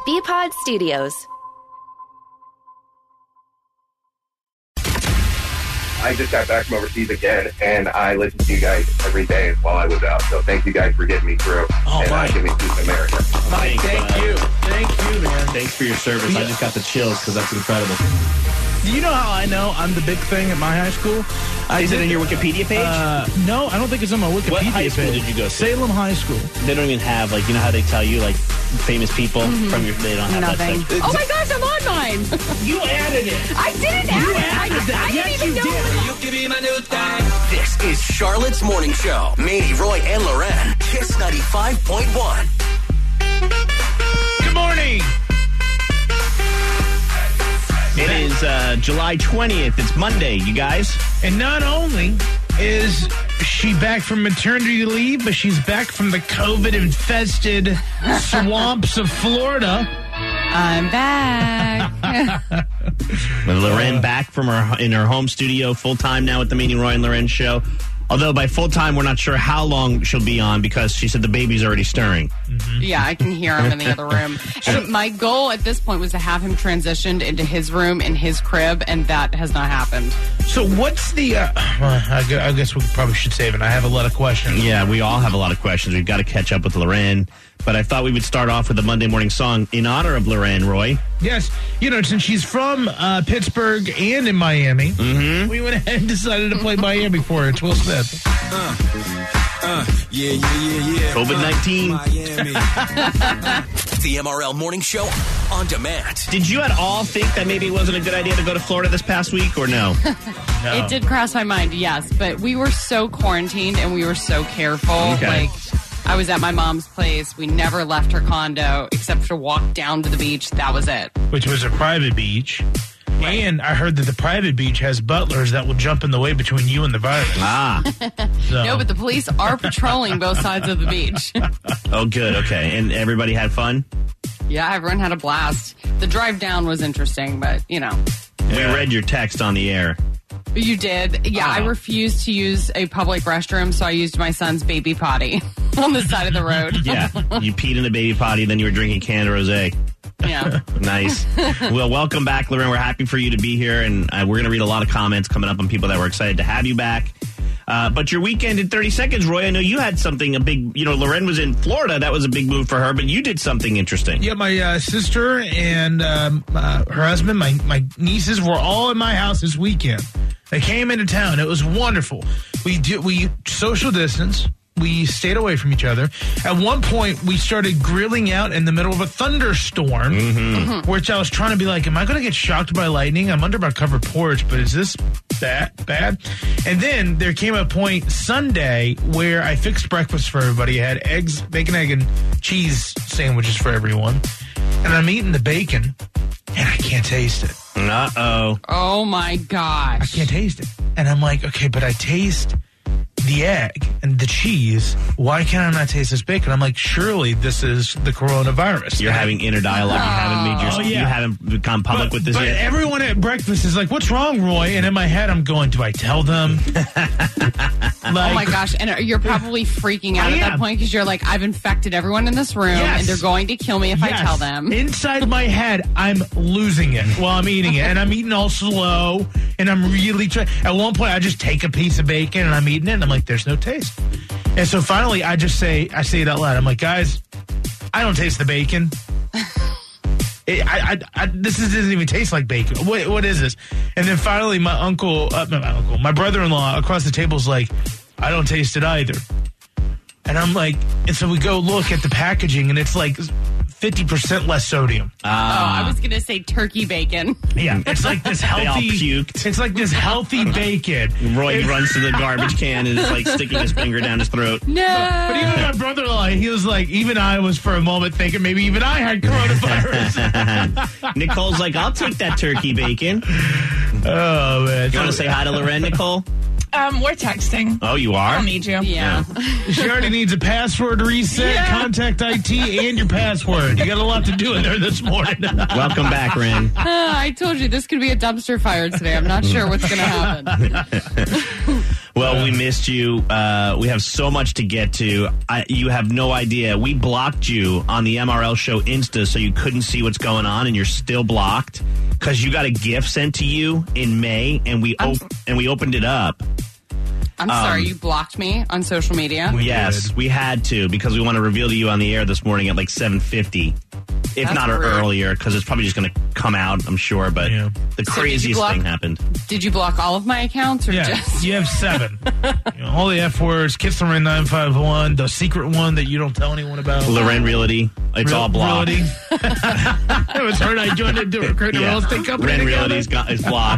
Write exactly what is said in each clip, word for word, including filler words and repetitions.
B-Pod Studios. I just got back from overseas again, and I listened to you guys every day while I was out. So thank you guys for getting me through oh, and uh, getting me through America. Mike, thank uh, you. Thank you, man. Thanks for your service. Yeah. I just got the chills because that's incredible. Do you know how I know I'm the big thing at my high school? Uh, is it in your Wikipedia page? Uh, no, I don't think it's on my Wikipedia what high school page. did you go to? Salem High School. They don't even have, like, you know how they tell you, like, famous people mm-hmm. from your, they don't have Nothing. that section. Oh my gosh, I'm on mine. You added it. I didn't add you it. Added I, that. I yes, didn't even you know did. it. You could be my new thing. This is Charlotte's Morning Show. Mandy, Roy, and Loren. Kiss ninety-five point one. Good morning. It is uh, July twentieth. It's Monday, you guys. And not only is she back from maternity leave, but she's back from the COVID-infested swamps of Florida. I'm back. With Loren back from her in her home studio full-time now at the Mandy, Roy, and Loren show. Although by full-time, we're not sure how long she'll be on because she said the baby's already stirring. Mm-hmm. Yeah, I can hear him in the other room. And my goal at this point was to have him transitioned into his room in his crib, and that has not happened. So what's the... Uh, I guess we probably should save it. I have a lot of questions. Yeah, we all have a lot of questions. We've got to catch up with Loren. But I thought we would start off with a Monday morning song in honor of Loren, Roy. Yes. You know, since she's from uh, Pittsburgh and in Miami, mm-hmm. we went ahead and decided to play Miami for her. It's Will Smith. Uh, uh, yeah, yeah, yeah, yeah. COVID nineteen. Uh, the M R L Morning Show on demand. Did you at all think that maybe it wasn't a good idea to go to Florida this past week, or no? no. It did cross my mind, yes. But we were so quarantined and we were so careful. Okay. Like, I was at my mom's place. We never left her condo except to walk down to the beach. That was it. Which was a private beach. Right. And I heard that the private beach has butlers that will jump in the way between you and the virus. Ah. So. No, but the police are patrolling both sides of the beach. Oh, good. Okay. And everybody had fun? Yeah, everyone had a blast. The drive down was interesting, but, you know. We yeah. read your text on the air. You did? Yeah, oh. I refused to use a public restroom, so I used my son's baby potty on the side of the road. Yeah, you peed in the baby potty, then you were drinking canned rosé. Yeah. Nice. Well, welcome back, Loren. We're happy for you to be here, and uh, we're going to read a lot of comments coming up on people that were excited to have you back. Uh, but your weekend in thirty seconds, Roy, I know you had something, a big, you know, Loren was in Florida. That was a big move for her, but you did something interesting. Yeah, my uh, sister and um, uh, her husband, my, my nieces were all in my house this weekend. They came into town. It was wonderful. We did, we social distance. We stayed away from each other. At one point, we started grilling out in the middle of a thunderstorm, mm-hmm. Mm-hmm. which I was trying to be like, am I going to get shocked by lightning? I'm under my covered porch, but is this bad? bad? And then there came a point Sunday where I fixed breakfast for everybody. I had eggs, bacon, egg, and cheese sandwiches for everyone. And I'm eating the bacon, and I can't taste it. Uh-oh. Oh, my gosh. I can't taste it. And I'm like, okay, but I taste the egg and the cheese. Why can I not taste this bacon? I'm like, surely this is the coronavirus. You're having inner dialogue. You haven't made your, oh, yeah. you haven't become public but, with this but yet. Everyone at breakfast is like, what's wrong, Roy? And in my head, I'm going, do I tell them? Like, oh my gosh. And you're probably freaking out I at am. that point because you're like, I've infected everyone in this room yes. and they're going to kill me if yes. I tell them. Inside my head, I'm losing it while I'm eating it. And I'm eating all slow and I'm really trying. At one point, I just take a piece of bacon and I'm eating it and I'm like, there's no taste. And so finally, I just say, I say it out loud. I'm like, guys, I don't taste the bacon. It, I, I, I, this is, doesn't even taste like bacon. What, what is this? And then finally, my uncle, uh, not my uncle, my brother-in-law across the table is like, I don't taste it either. And I'm like, and so we go look at the packaging, and it's like fifty percent less sodium. Uh, oh, I was going to say turkey bacon. Yeah, it's like this healthy. They all puked. It's like this healthy bacon. Roy it's, runs to the garbage can and is like sticking his finger down his throat. No. But, but even my brother-in-law, he was like, even I was for a moment thinking maybe even I had coronavirus. Nicole's like, I'll take that turkey bacon. Oh, man. You want to say hi to Loren, Nicole? Um, we're texting. Oh, you are? I don't need you. Yeah. She already needs a password reset, yeah. Contact I T, and your password. You got a lot to do in there this morning. Welcome back, Ren. Uh, I told you this could be a dumpster fire today. I'm not sure what's going to happen. Well, Well, we missed you. Uh, we have so much to get to. I, you have no idea. We blocked you on the M R L Show Insta so you couldn't see what's going on, and you're still blocked because you got a gift sent to you in May, and we op- and we opened it up. I'm um, sorry, you blocked me on social media? We yes, did. we had to because we want to reveal to you on the air this morning at like seven fifty. If That's not rude. earlier, because it's probably just going to come out, I'm sure. But yeah. the so craziest block, thing happened. Did you block all of my accounts? Or yeah, just? You have seven. You know, all the F words, Kiss Loren nine five one, the secret one that you don't tell anyone about. Loren Realty. It's Real, all blocked. It was her and I joined it to recruit a yeah. real estate company. Loren Realty's got, is blocked.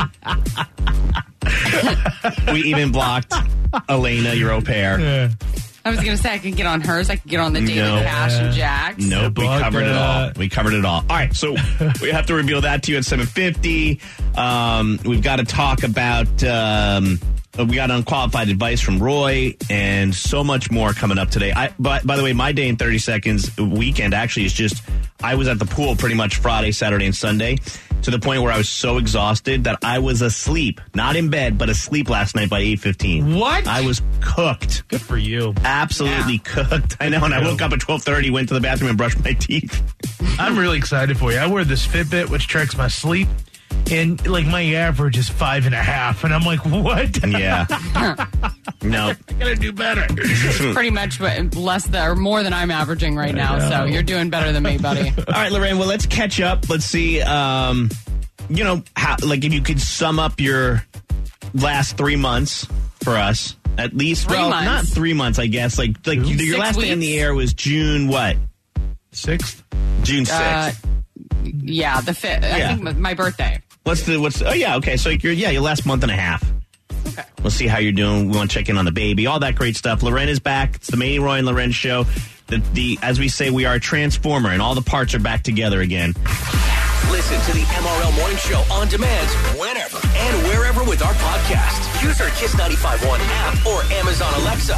Mm-hmm. We even blocked Elena, your au pair. Yeah. I was going to say I could get on hers. I could get on the David no. Cash and Jax. Nope, we covered it all. We covered it all. All right, so we have to reveal that to you at seven fifty. Um, we've got to talk about, um, we got unqualified advice from Roy and so much more coming up today. I, by, by the way, my day in thirty seconds weekend actually is just, I was at the pool pretty much Friday, Saturday, and Sunday to the point where I was so exhausted that I was asleep, not in bed, but asleep last night by eight fifteen. What? I was cooked. Good for you. Absolutely yeah. cooked. I know, and I woke up at twelve thirty, went to the bathroom and brushed my teeth. I'm really excited for you. I wear this Fitbit, which tracks my sleep, and like my average is five and a half, and I'm like, what? Yeah. No. I gotta do better. It's pretty much less than, or more than I'm averaging right now, so you're doing better than me, buddy. All right, Lorraine, well, let's catch up. Let's see, um, you know, how, like if you could sum up your last three months for us. At least, three well, months. not three months, I guess. Like, like your Six last weeks? day in the air was June what? Sixth. June sixth. Uh, yeah, the fifth. Yeah. I think my birthday. What's the what's? Oh yeah, okay. So you're yeah, your last month and a half. Okay. We'll see how you're doing. We want to check in on the baby, all that great stuff. Loren is back. It's the Manny, Roy, and Loren show. The, the as we say, we are a transformer, and all the parts are back together again. Listen to the M R L Morning Show on demand whenever and wherever with our podcast. Use our Kiss ninety-five point one app or Amazon Alexa.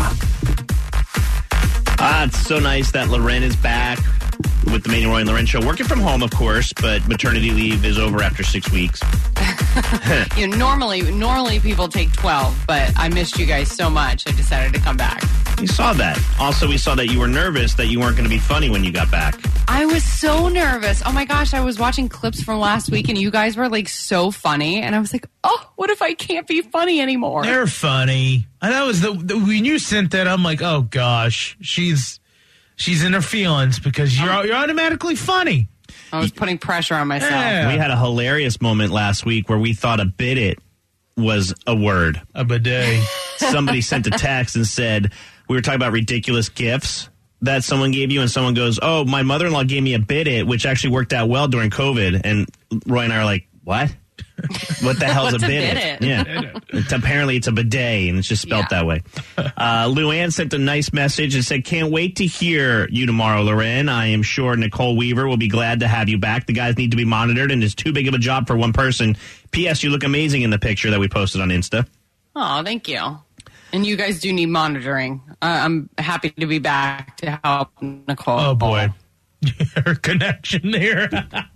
Ah, it's so nice that Loren is back with the Manny, Roy, and Loren show. Working from home, of course, but maternity leave is over after six weeks. you know, normally, normally people take twelve, but I missed you guys so much, I decided to come back. We saw that. Also, we saw that you were nervous that you weren't going to be funny when you got back. I was so nervous. Oh my gosh, I was watching clips from last week, and you guys were like so funny, and I was like, oh, what if I can't be funny anymore? They're funny. And that was the, the when you sent that, I'm like, oh gosh, she's she's in her feelings because you're you're automatically funny. I was putting pressure on myself. Yeah. We had a hilarious moment last week where we thought a bidet was a word. A bidet. Somebody sent a text and said, we were talking about ridiculous gifts that someone gave you, and someone goes, oh, my mother-in-law gave me a bidet, which actually worked out well during COVID. And Roy and I are like, what? What the hell is a bidet? bidet? Yeah. It's, apparently it's a bidet, and it's just spelled Yeah. that way. Uh, Luann sent a nice message and said, can't wait to hear you tomorrow, Loren. I am sure Nicole Weaver will be glad to have you back. The guys need to be monitored, and it's too big of a job for one person. P S. You look amazing in the picture that we posted on Insta. Oh, thank you. And you guys do need monitoring. Uh, I'm happy to be back to help Nicole. Oh, boy. Her connection there.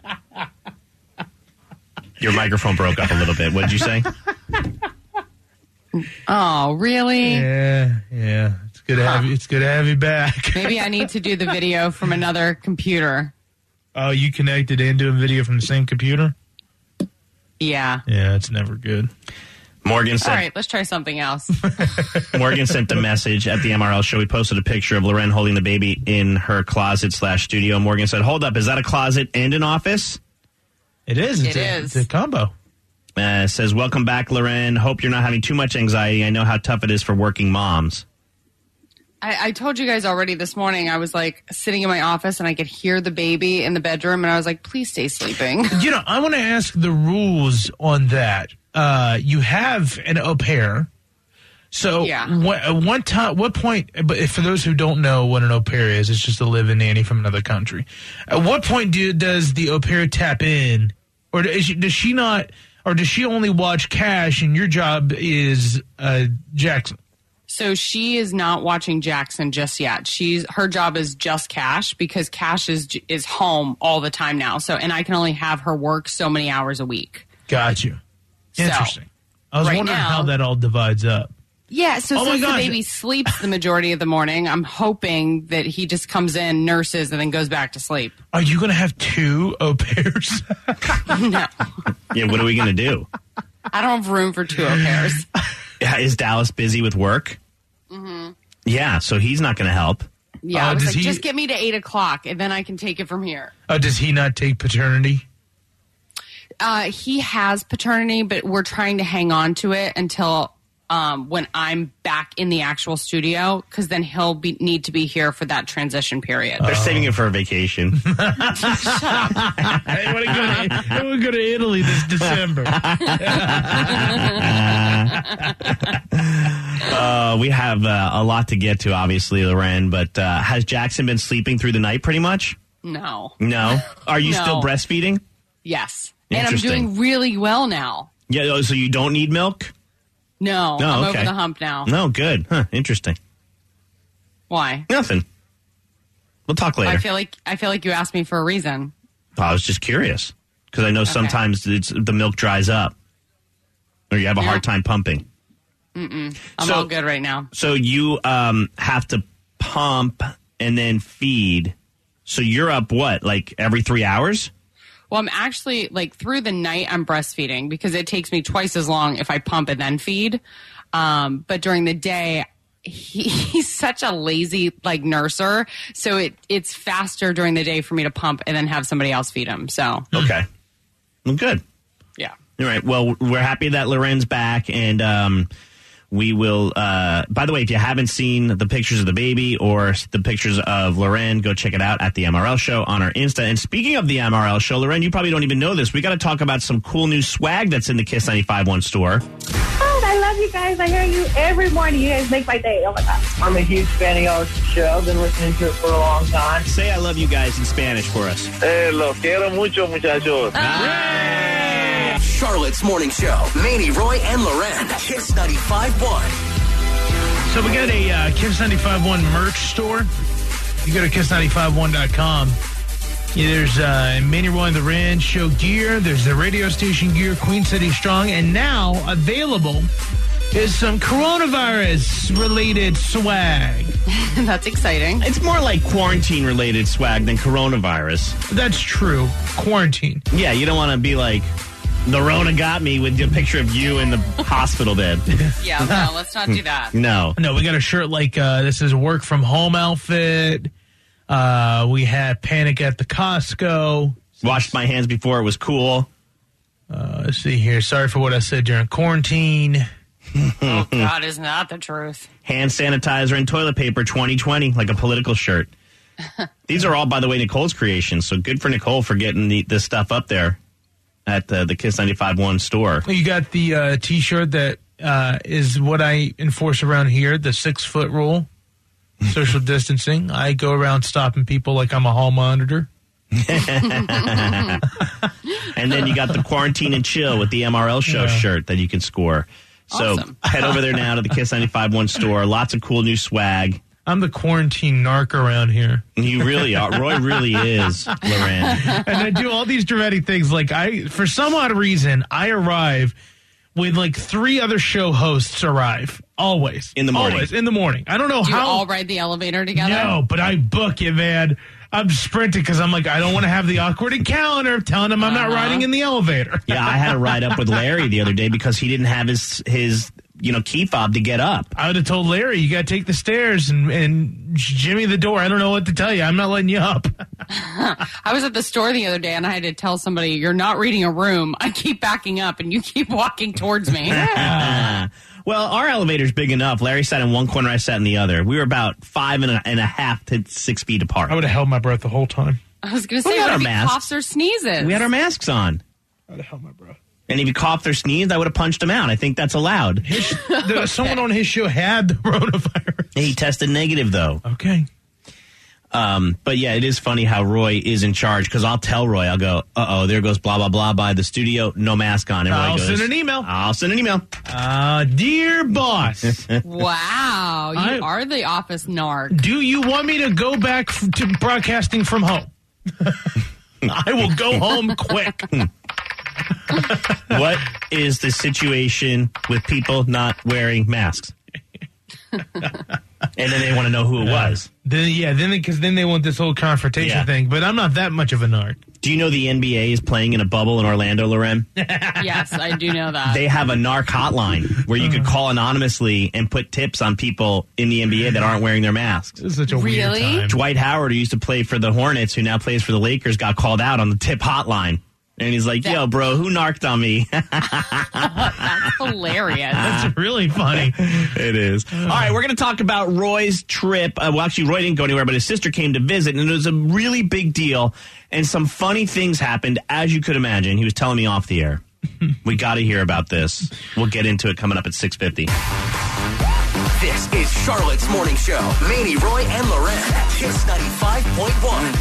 Your microphone broke up a little bit. What did you say? Oh, really? Yeah, yeah. It's good to have you. It's good to have you back. Maybe I need to do the video from another computer. Oh, you connected and doing video from the same computer? Yeah. Yeah, it's never good. Morgan sent, All right, let's try something else. Morgan sent a message at the M R L show. We posted a picture of Loren holding the baby in her closet slash studio. Morgan said, hold up, is that a closet and an office? It is. It's It a, is. It's a combo. Uh, says, welcome back, Loren. Hope you're not having too much anxiety. I know how tough it is for working moms. I, I told you guys already this morning, I was like sitting in my office and I could hear the baby in the bedroom and I was like, please stay sleeping. You know, I want to ask the rules on that. Uh, you have an au pair. So Yeah. what, at one time, what point, but if, for those who don't know what an au pair is, it's just a live-in nanny from another country. At what point do, does the au pair tap in? Or does she, does she not, or does she only watch Cash and your job is uh, Jackson? So she is not watching Jackson just yet. She's her job is just Cash because Cash is is home all the time now. So and I can only have her work so many hours a week. Got you. So, Interesting. I was right wondering now- how that all divides up. Yeah, so Oh my since the gosh. baby sleeps the majority of the morning, I'm hoping that he just comes in, nurses, and then goes back to sleep. Are you going to have two au pairs? No. Yeah, what are we going to do? I don't have room for two au pairs. Is Dallas busy with work? Mm-hmm. Yeah, so he's not going to help. Yeah, Uh, I was does like, he- just get me to eight o'clock, and then I can take it from here. Oh, does he not take paternity? Uh, he has paternity, but we're trying to hang on to it until um, when I'm back in the actual studio, because then he'll be, need to be here for that transition period. They're saving it for a vacation. Hey, I want to go to, I want to go to Italy this December. uh, we have uh, a lot to get to, obviously, Loren, but uh, has Jackson been sleeping through the night pretty much? No. No? Are you No. still breastfeeding? Yes. And I'm Interesting. doing really well now. Yeah, oh, so you don't need milk? No, No, I'm okay. over the hump now. No, good. Huh, interesting. Why? Nothing. We'll talk later. I feel like I feel like you asked me for a reason. I was just curious because I know sometimes it's, the milk dries up or you have a You're- hard time pumping. I'm So- all good right now. So you um, have to pump and then feed. So you're up, what, like every three hours? Well, I'm actually, like, through the night, I'm breastfeeding because it takes me twice as long if I pump and then feed. Um, but during the day, he, he's such a lazy, like, nurser. So it it's faster during the day for me to pump and then have somebody else feed him. So, Okay. Well, good. yeah. All right. Well, we're happy that Loren's back, and um, we will. Uh, by the way, if you haven't seen the pictures of the baby or the pictures of Loren, go check it out at the M R L Show on our Insta. And speaking of the M R L Show, Loren, you probably don't even know this. We got to talk about some cool new swag that's in the Kiss ninety-five point one store. Oh, I love you guys. I hear you every morning. You guys make my day. Oh, my God. I'm a huge fan of y'all's show. I've been listening to it for a long time. Say "I love you guys" in Spanish for us. Eh, los quiero mucho, muchachos. Charlotte's Morning Show. Manny, Roy, and Loren. Kiss ninety-five point one. So we got a uh, Kiss ninety-five point one merch store. You go to kiss ninety-five one dot com. Yeah, there's uh, Manny Roy and the Rand Show gear. There's the radio station gear, Queen City Strong. And now available is some coronavirus-related swag. That's exciting. It's more like quarantine-related swag than coronavirus. That's true. Quarantine. Yeah, you don't want to be like, the Rona got me with the picture of you in the hospital bed. Yeah, no, let's not do that. No. No, we got a shirt like uh, this is a work from home outfit. Uh, we had Panic at the Costco. Washed my hands before it was cool. Uh, let's see here. Sorry for what I said during quarantine. Oh, God, isn't that the truth? Hand sanitizer and toilet paper twenty twenty, like a political shirt. These are all, by the way, Nicole's creations. So good for Nicole for getting the, this stuff up there at uh, the Kiss ninety-five point one store. You got the uh, T-shirt that uh, is what I enforce around here, the six-foot rule, social distancing. I go around stopping people like I'm a hall monitor. And then you got the Quarantine and Chill with the M R L Show Yeah. shirt that you can score. So Awesome. head over there now to the Kiss ninety-five point one store. Lots of cool new swag. I'm the quarantine narc around here. You really are. Roy really is, Loren. And I do all these dramatic things. Like, I, for some odd reason, I arrive when, like, three other show hosts arrive. Always. In the morning. Always. In the morning. I don't know Do you how. all ride the elevator together? No, but I book it, man. I'm sprinting because I'm like, I don't want to have the awkward encounter of telling him I'm not Uh-huh. riding in the elevator. Yeah, I had to ride up with Larry the other day because he didn't have his his you know key fob to get up. I would have told Larry, you got to take the stairs and, and Jimmy the door. I don't know what to tell you. I'm not letting you up. I was at the store the other day and I had to tell somebody, you're not reading a room. I keep backing up and you keep walking towards me. Well, our elevator's big enough. Larry sat in one corner, I sat in the other. We were about five and a, and a half to six feet apart. I would have held my breath the whole time. I was going to We say, had what our if he masks. coughs or sneezes? We had our masks on. I would have held my breath. And if he coughed or sneezed, I would have punched him out. I think that's allowed. His, the, someone on his show had the coronavirus. He tested negative, though. Okay. Um, but yeah, it is funny how Roy is in charge because I'll tell Roy, I'll go, uh-oh, there goes blah, blah, blah by the studio, no mask on. And Roy I'll goes, send an email. I'll send an email. Uh, dear boss, Wow, you I- are the office narc. do you want me to go back f- to broadcasting from home? I will go home quick. What is the situation with people not wearing masks? And then they want to know who it was. Then yeah, then because then they want this whole confrontation Yeah. thing. But I'm not that much of a narc. Do you know the N B A is playing in a bubble in Orlando, Loren? Yes, I do know that. They have a narc hotline where you could call anonymously and put tips on people in the N B A that aren't wearing their masks. This is such a Really? weird time. Dwight Howard, who used to play for the Hornets, who now plays for the Lakers, got called out on the tip hotline. And he's like, yo, bro, who narked on me? That's hilarious. That's really funny. It is. All right, we're going to talk about Roy's trip. Uh, well, actually, Roy didn't go anywhere, but his sister came to visit, and it was a really big deal. And some funny things happened, as you could imagine. He was telling me off the air. We got to hear about this. We'll get into it coming up at six fifty. This is Charlotte's Morning Show. Manny, Roy, and Loren at Kiss ninety-five point one.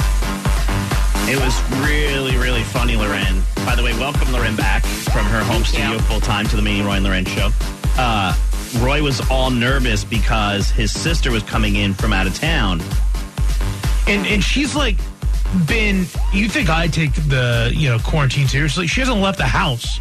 It was really, really funny, Loren. By the way, welcome Loren back from her home studio full-time to the Manny, Roy, and Loren show. Uh, Roy was all nervous because his sister was coming in from out of town. And and she's like been, you think I take the, you know, quarantine seriously? She hasn't left the house.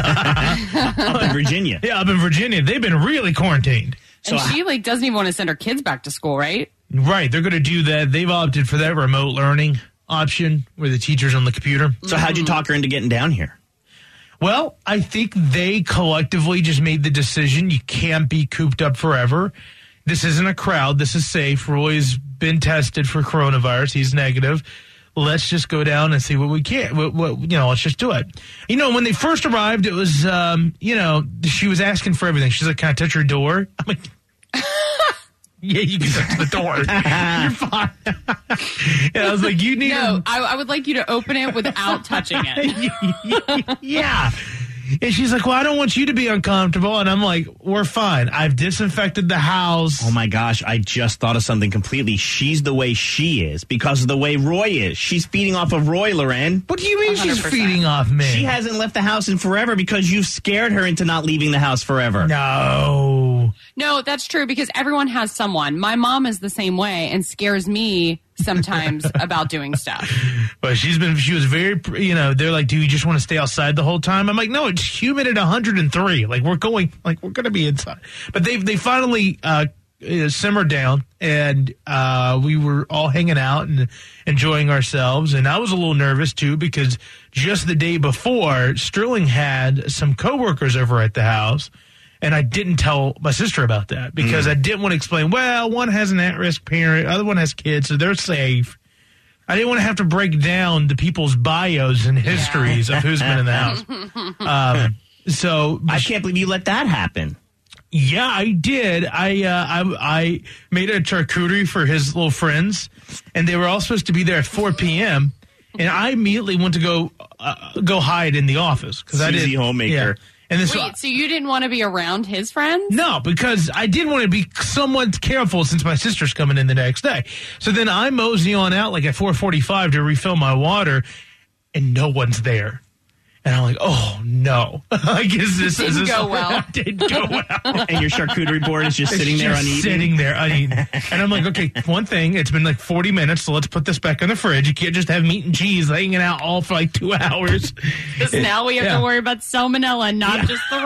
Up in Virginia. Yeah, up in Virginia. They've been really quarantined. And she like doesn't even want to send her kids back to school, right? Right. They're going to do that. They've opted for that remote learning option where the teacher's on the computer. So how'd you talk her into getting down here? Well, I think they collectively just made the decision you can't be cooped up forever. This isn't a crowd. This is safe. Roy's been tested for coronavirus. He's negative. Let's just go down and see what we can. What, what, you know, let's just do it. You know, when they first arrived, it was, um, you know, she was asking for everything. She's like, can I touch your door? I'm like, yeah, you can touch the door. You're fine. And I was like, you need No, a- I, I would like you to open it without touching it. yeah. And she's like, well, I don't want you to be uncomfortable. And I'm like, we're fine. I've disinfected the house. Oh, my gosh. I just thought of something completely. She's the way she is because of the way Roy is. She's feeding off of Roy, Loren. What do you mean one hundred she's percent. feeding off me? She hasn't left the house in forever because you've scared her into not leaving the house forever. No. No, that's true because everyone has someone. My mom is the same way and scares me sometimes about doing stuff. But she's been, she was very, you know, they're like, do you just want to stay outside the whole time? I'm like, no, it's humid at one hundred three. Like, we're going, like, we're going to be inside. But they they finally uh, simmered down, and uh, we were all hanging out and enjoying ourselves. And I was a little nervous, too, because just the day before, Sterling had some coworkers over at the house. And I didn't tell my sister about that because mm. I didn't want to explain, well, one has an at-risk parent, other one has kids, so they're safe. I didn't want to have to break down the people's bios and histories yeah. of who's been in the house. Um, so I can't believe you let that happen. Yeah, I did. I, uh, I I made a charcuterie for his little friends, and they were all supposed to be there at four p.m., and I immediately went to go uh, go hide in the office because I didn't. Homemaker. Yeah. And this, Wait, so you didn't want to be around his friends? No, because I did want to be somewhat careful since my sister's coming in the next day. So then I mosey on out like at four forty-five to refill my water, and no one's there. And I'm like, oh, no. I guess this didn't is go well. Didn't go well. And your charcuterie board is just It's sitting there just uneaten? sitting there uneaten. And I'm like, okay, one thing, it's been like forty minutes, so let's put this back in the fridge. You can't just have meat and cheese hanging out all for like two hours. Because now we have Yeah. to worry about salmonella, not Yeah. just the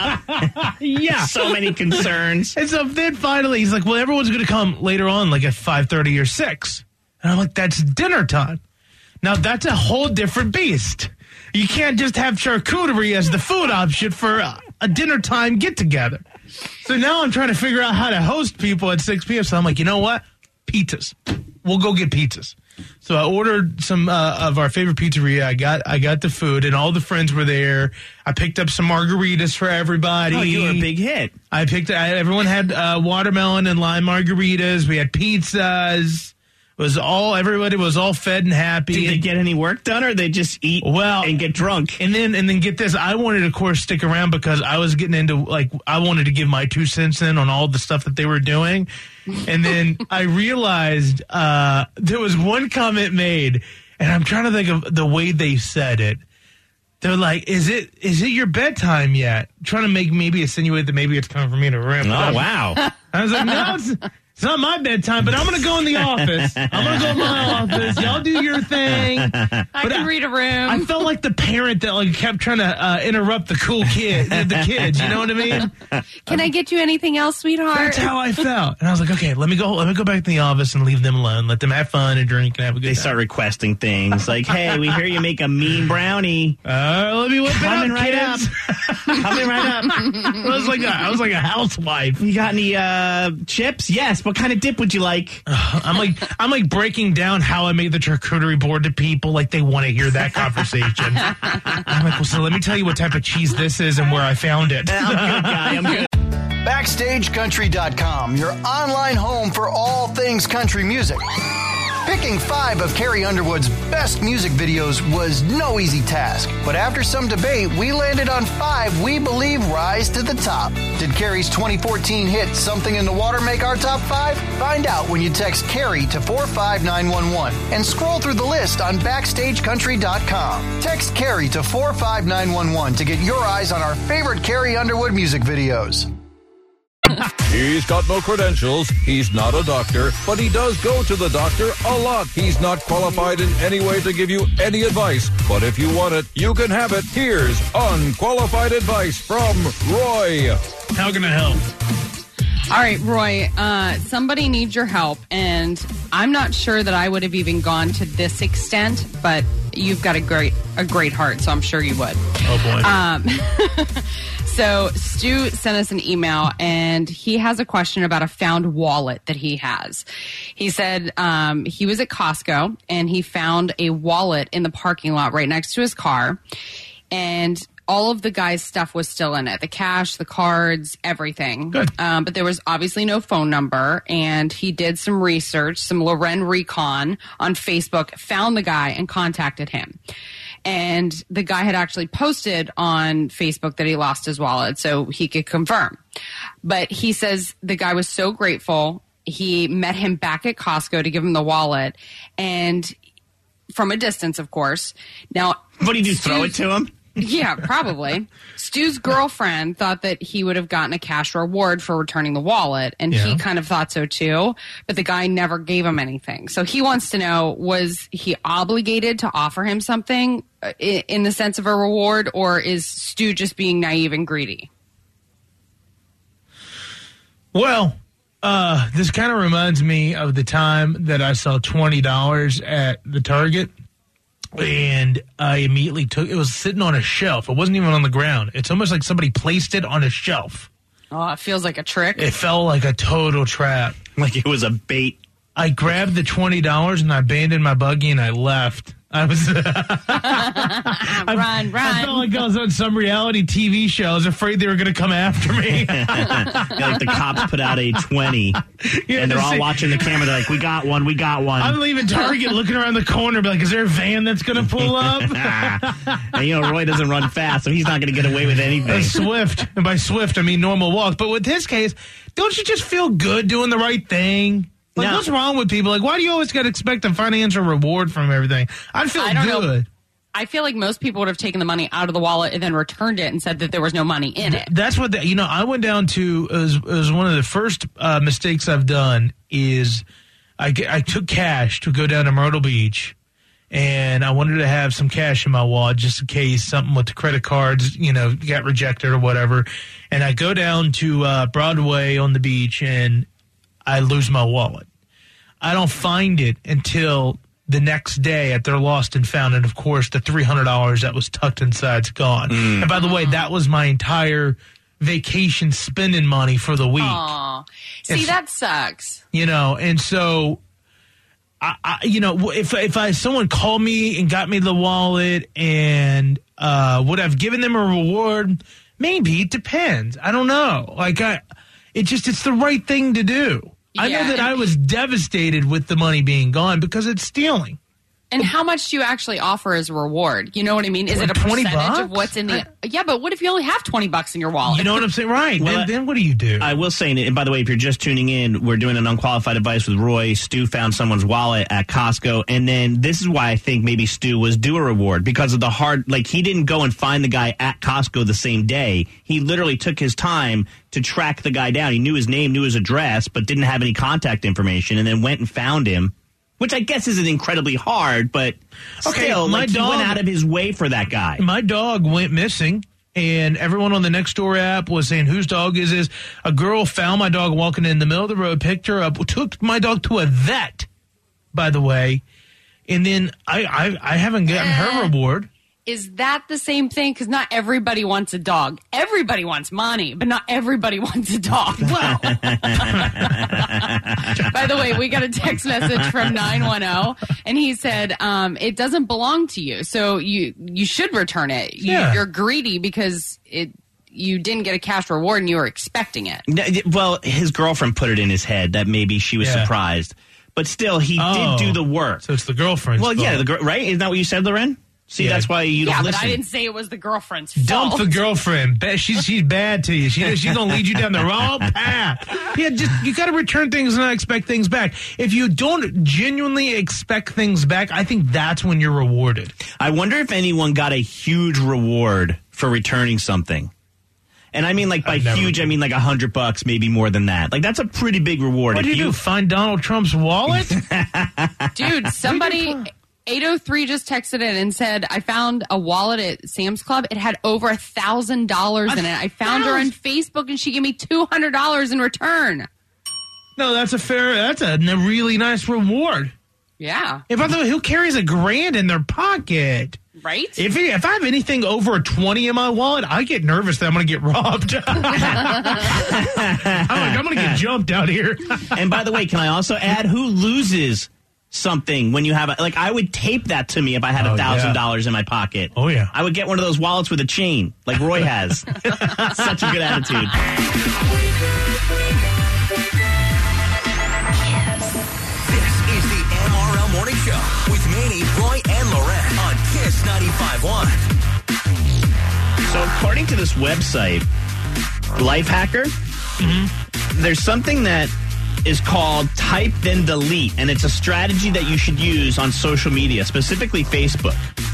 Rona. Yeah. So many concerns. And so then finally, he's like, well, everyone's going to come later on, like at five thirty or six. And I'm like, that's dinner time. Now, that's a whole different beast. You can't just have charcuterie as the food option for a, a dinner time get-together. So now I'm trying to figure out how to host people at six p.m. So I'm like, you know what? Pizzas. We'll go get pizzas. So I ordered some uh, of our favorite pizzeria. I got I got the food, and all the friends were there. I picked up some margaritas for everybody. Oh, you were a big hit. I picked. I, everyone had uh, watermelon and lime margaritas. We had pizzas. It was all everybody was all fed and happy. Did they get any work done, or they just eat well and get drunk? And then and then get this. I wanted, of course, stick around because I was getting into like I wanted to give my two cents in on all the stuff that they were doing. And then I realized uh, there was one comment made, and I'm trying to think of the way they said it. They're like, "Is it is it your bedtime yet?" Trying to make maybe insinuate that maybe it's time for me to ramp Oh, up. wow. I was like, "No, it's, it's not my bedtime, but I'm going to go in the office. I'm going to go in my office. Y'all do do your thing. I But can read a room. I felt like the parent that like kept trying to uh, interrupt the cool kid, the kids. You know what I mean? Can I get you anything else, sweetheart? That's how I felt. And I was like, okay, let me go. Let me go back to the office and leave them alone. Let them have fun and drink and have a good They time. start requesting things like, hey, we hear you make a mean brownie. Uh, let me whip it Coming up, right kids. up. Coming right up. I was like, a, I was like a housewife. You got any uh, chips? Yes. What kind of dip would you like? I'm like, I'm like breaking down how I made the charcuterie board to people. Like they want to hear that conversation. I'm like, well, so let me tell you what type of cheese this is and where I found it. I'm good, guy. I'm good. Backstage Country dot com, your online home for all things country music. Picking five of Carrie Underwood's best music videos was no easy task, but after some debate, we landed on five we believe rise to the top. Did Carrie's twenty fourteen hit Something in the Water make our top five? Find out when you text Carrie to four five nine one one and scroll through the list on Backstage Country dot com. Text Carrie to four five nine one one to get your eyes on our favorite Carrie Underwood music videos. He's got no credentials, he's not a doctor, but he does go to the doctor a lot. He's not qualified in any way to give you any advice, but if you want it, you can have it. Here's unqualified advice from Roy. How can I help? All right, Roy, uh, somebody needs your help, and I'm not sure that I would have even gone to this extent, but you've got a great a great heart, so I'm sure you would. Oh, boy. Um, so Stu sent us an email, and he has a question about a found wallet that he has. He said um, he was at Costco, and he found a wallet in the parking lot right next to his car, and all of the guy's stuff was still in it. The cash, the cards, everything. Good. Um, but there was obviously no phone number. And he did some research, some Loren Recon on Facebook, found the guy and contacted him. And the guy had actually posted on Facebook that he lost his wallet so he could confirm. But he says the guy was so grateful. He met him back at Costco to give him the wallet. And from a distance, of course. Now, what did you do, throw it to him? Yeah, probably. Stu's girlfriend thought that he would have gotten a cash reward for returning the wallet, and Yeah. he kind of thought so too, but the guy never gave him anything. So he wants to know, was he obligated to offer him something uh, i- in the sense of a reward, or is Stu just being naive and greedy? Well, uh, this kind of reminds me of the time that I saw twenty dollars at the Target. And I immediately took it. Was sitting on a shelf. It wasn't even on the ground. It's almost like somebody placed it on a shelf. Oh, it feels like a trick. It felt like a total trap. Like it was a bait. I grabbed the twenty dollars and I abandoned my buggy and I left. I was run, I, run. I felt like I was on some reality T V show. I was afraid they were going to come after me. Yeah, like the cops put out a twenty, Yeah, and they're all see- watching the camera. They're like, "We got one, we got one." I'm leaving Target, looking around the corner, be like, "Is there a van that's going to pull up?" And you know, Roy doesn't run fast, so he's not going to get away with anything. A swift, and by swift I mean normal walk. But with his case, don't you just feel good doing the right thing? Like, No. what's wrong with people? Like, why do you always got to expect a financial reward from everything? I feel I don't know. good. I feel like most people would have taken the money out of the wallet and then returned it and said that there was no money in it. That's what the, you know. I went down to it was, it was one of the first uh, mistakes I've done is I, ge- I took cash to go down to Myrtle Beach, and I wanted to have some cash in my wallet just in case something with the credit cards, you know, got rejected or whatever. And I go down to uh, Broadway on the beach, and I lose my wallet. I don't find it until the next day at their lost and found, and of course the three hundred dollars that was tucked inside's gone. Mm. And by the way, that was my entire vacation spending money for the week. Aw. See, It's- that sucks. You know, and so I, I you know, if if I someone called me and got me the wallet and uh, would I've given them a reward? Maybe. It depends. I don't know. Like I, it just it's the right thing to do. I Yeah, know that and- I was devastated with the money being gone because it's stealing. And how much do you actually offer as a reward? You know what I mean? Is it a twenty percentage of bucks? what's in the... Yeah, but what if you only have twenty bucks in your wallet? You know what I'm saying? Right. Well, then, then what do you do? I will say, and by the way, if you're just tuning in, we're doing an unqualified advice with Roy. Stu found someone's wallet at Costco, and then this is why I think maybe Stu was due a reward because of the hard, like he didn't go and find the guy at Costco the same day. He literally took his time to track the guy down. He knew his name, knew his address, but didn't have any contact information, and then went and found him Which I guess isn't incredibly hard, but Okay, still, my like, he dog- went out of his way for that guy. My dog went missing, and everyone on the Nextdoor app was saying, whose dog is this? A girl found my dog walking in the middle of the road, picked her up, took my dog to a vet, by the way, and then I, I, I haven't gotten her reward. Is that the same thing? Because not everybody wants a dog. Everybody wants money, but not everybody wants a dog. Well, by the way, we got a text message from nine one zero, and he said um, it doesn't belong to you, so you you should return it. You, Yeah. You're greedy because it you didn't get a cash reward and you were expecting it. Well, his girlfriend put it in his head that maybe she was Yeah. surprised. But still, he Oh. did do the work. So it's the girlfriend's Well, yeah, fault. the girl, right? Isn't that what you said, Loren? See, Yeah. that's why you yeah, don't but listen. I didn't say it was the girlfriend's Dump fault. the girlfriend. Ba- She's she's bad to you. She, she's gonna lead you down the wrong path. Yeah, just you got to return things and not expect things back. If you don't genuinely expect things back, I think that's when you're rewarded. I wonder if anyone got a huge reward for returning something. And I mean, like, by huge, I mean like a hundred bucks, maybe more than that. Like, that's a pretty big reward. What If do you do? Find Donald Trump's wallet? Dude, somebody eight oh three just texted in and said, I found a wallet at Sam's Club. It had over a thousand dollars in it. I found her on Facebook and she gave me two hundred dollars in return. No, that's a fair. That's a n- really nice reward. Yeah. If I thought who carries a grand in their pocket, right? If it, if I have anything over a twenty in my wallet, I get nervous that I'm going to get robbed. I'm like, I'm going to get jumped out here. And by the way, can I also add who loses something when you have a, like, I would tape that to me if I had a Oh, thousand yeah. dollars in my pocket. Oh yeah, I would get one of those wallets with a chain like Roy has. Such a good attitude. This is the M R L Morning Show with Manny, Roy, and Loren on Kiss ninety-five point one. So according to this website, Lifehacker, mm-hmm. there's something that is called type then delete, and it's a strategy that you should use on social media, specifically Facebook.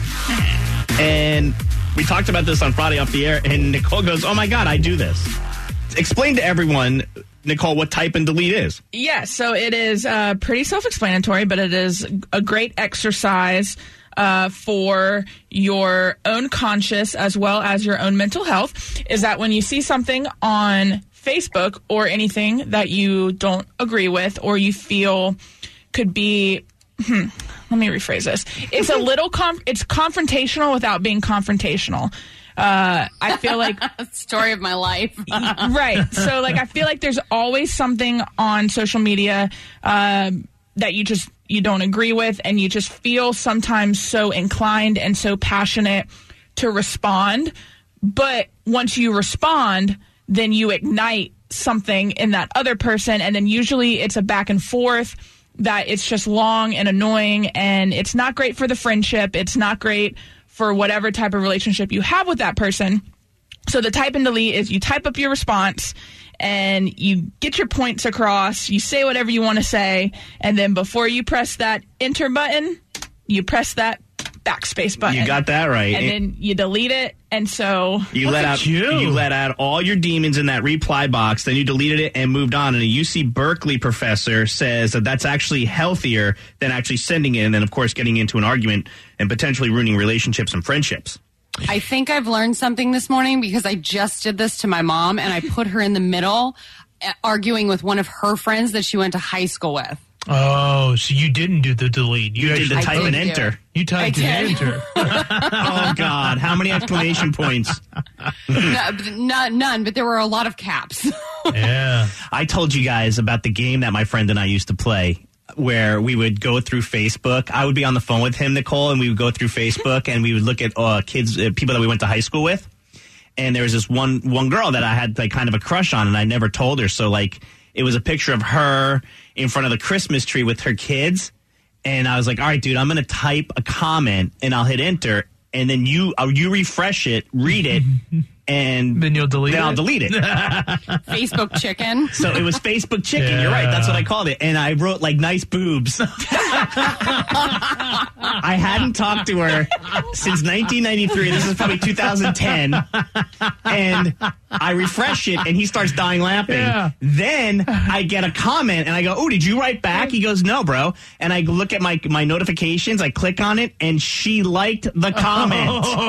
And we talked about this on Friday off the air, and Nicole goes, oh my God, I do this. Explain to everyone, Nicole, what type and delete is. Yeah, so it is uh, pretty self-explanatory, but it is a great exercise uh, for your own conscious as well as your own mental health, is that when you see something on Facebook or anything that you don't agree with or you feel could be, hmm, let me rephrase this. It's a little, conf- it's confrontational without being confrontational. Uh, I feel like story of my life. Right. So like, I feel like there's always something on social media, um, that you just, you don't agree with, and you just feel sometimes so inclined and so passionate to respond. But once you respond, then you ignite something in that other person. And then usually it's a back and forth that it's just long and annoying, and it's not great for the friendship. It's not great for whatever type of relationship you have with that person. So the type and delete is you type up your response and you get your points across, you say whatever you want to say, and then before you press that enter button, you press that backspace button. You got that right. And then you delete it, and so You let out you. you let out all your demons in that reply box, then you deleted it and moved on. And a U C Berkeley professor says that that's actually healthier than actually sending it and then, of course, getting into an argument and potentially ruining relationships and friendships. I think I've learned something this morning because I just did this to my mom and I put her in the middle uh, arguing with one of her friends that she went to high school with. Oh, so you didn't do the delete. You, You did the actually type and did do enter. it. You typed I and did. enter. Oh, God. How many exclamation points? no, no, none, but there were a lot of caps. Yeah. I told you guys about the game that my friend and I used to play where we would go through Facebook. I would be on the phone with him, Nicole, and we would go through Facebook and we would look at uh, kids, uh, people that we went to high school with. And there was this one one girl that I had like kind of a crush on, and I never told her. So like it was a picture of her in front of the Christmas tree with her kids. And I was like, all right, dude, I'm going to type a comment and I'll hit enter. And then you uh, you refresh it, read it, and then you'll delete then it. I'll delete it. Facebook chicken. So it was Facebook chicken. Yeah. You're right. That's what I called it. And I wrote like nice boobs. I hadn't talked to her since nineteen ninety-three. This is probably two thousand ten. And I refresh it and he starts dying laughing. Yeah. Then I get a comment and I go, oh, did you write back? He goes, no, bro. And I look at my, my notifications. I click on it and she liked the comment. Oh.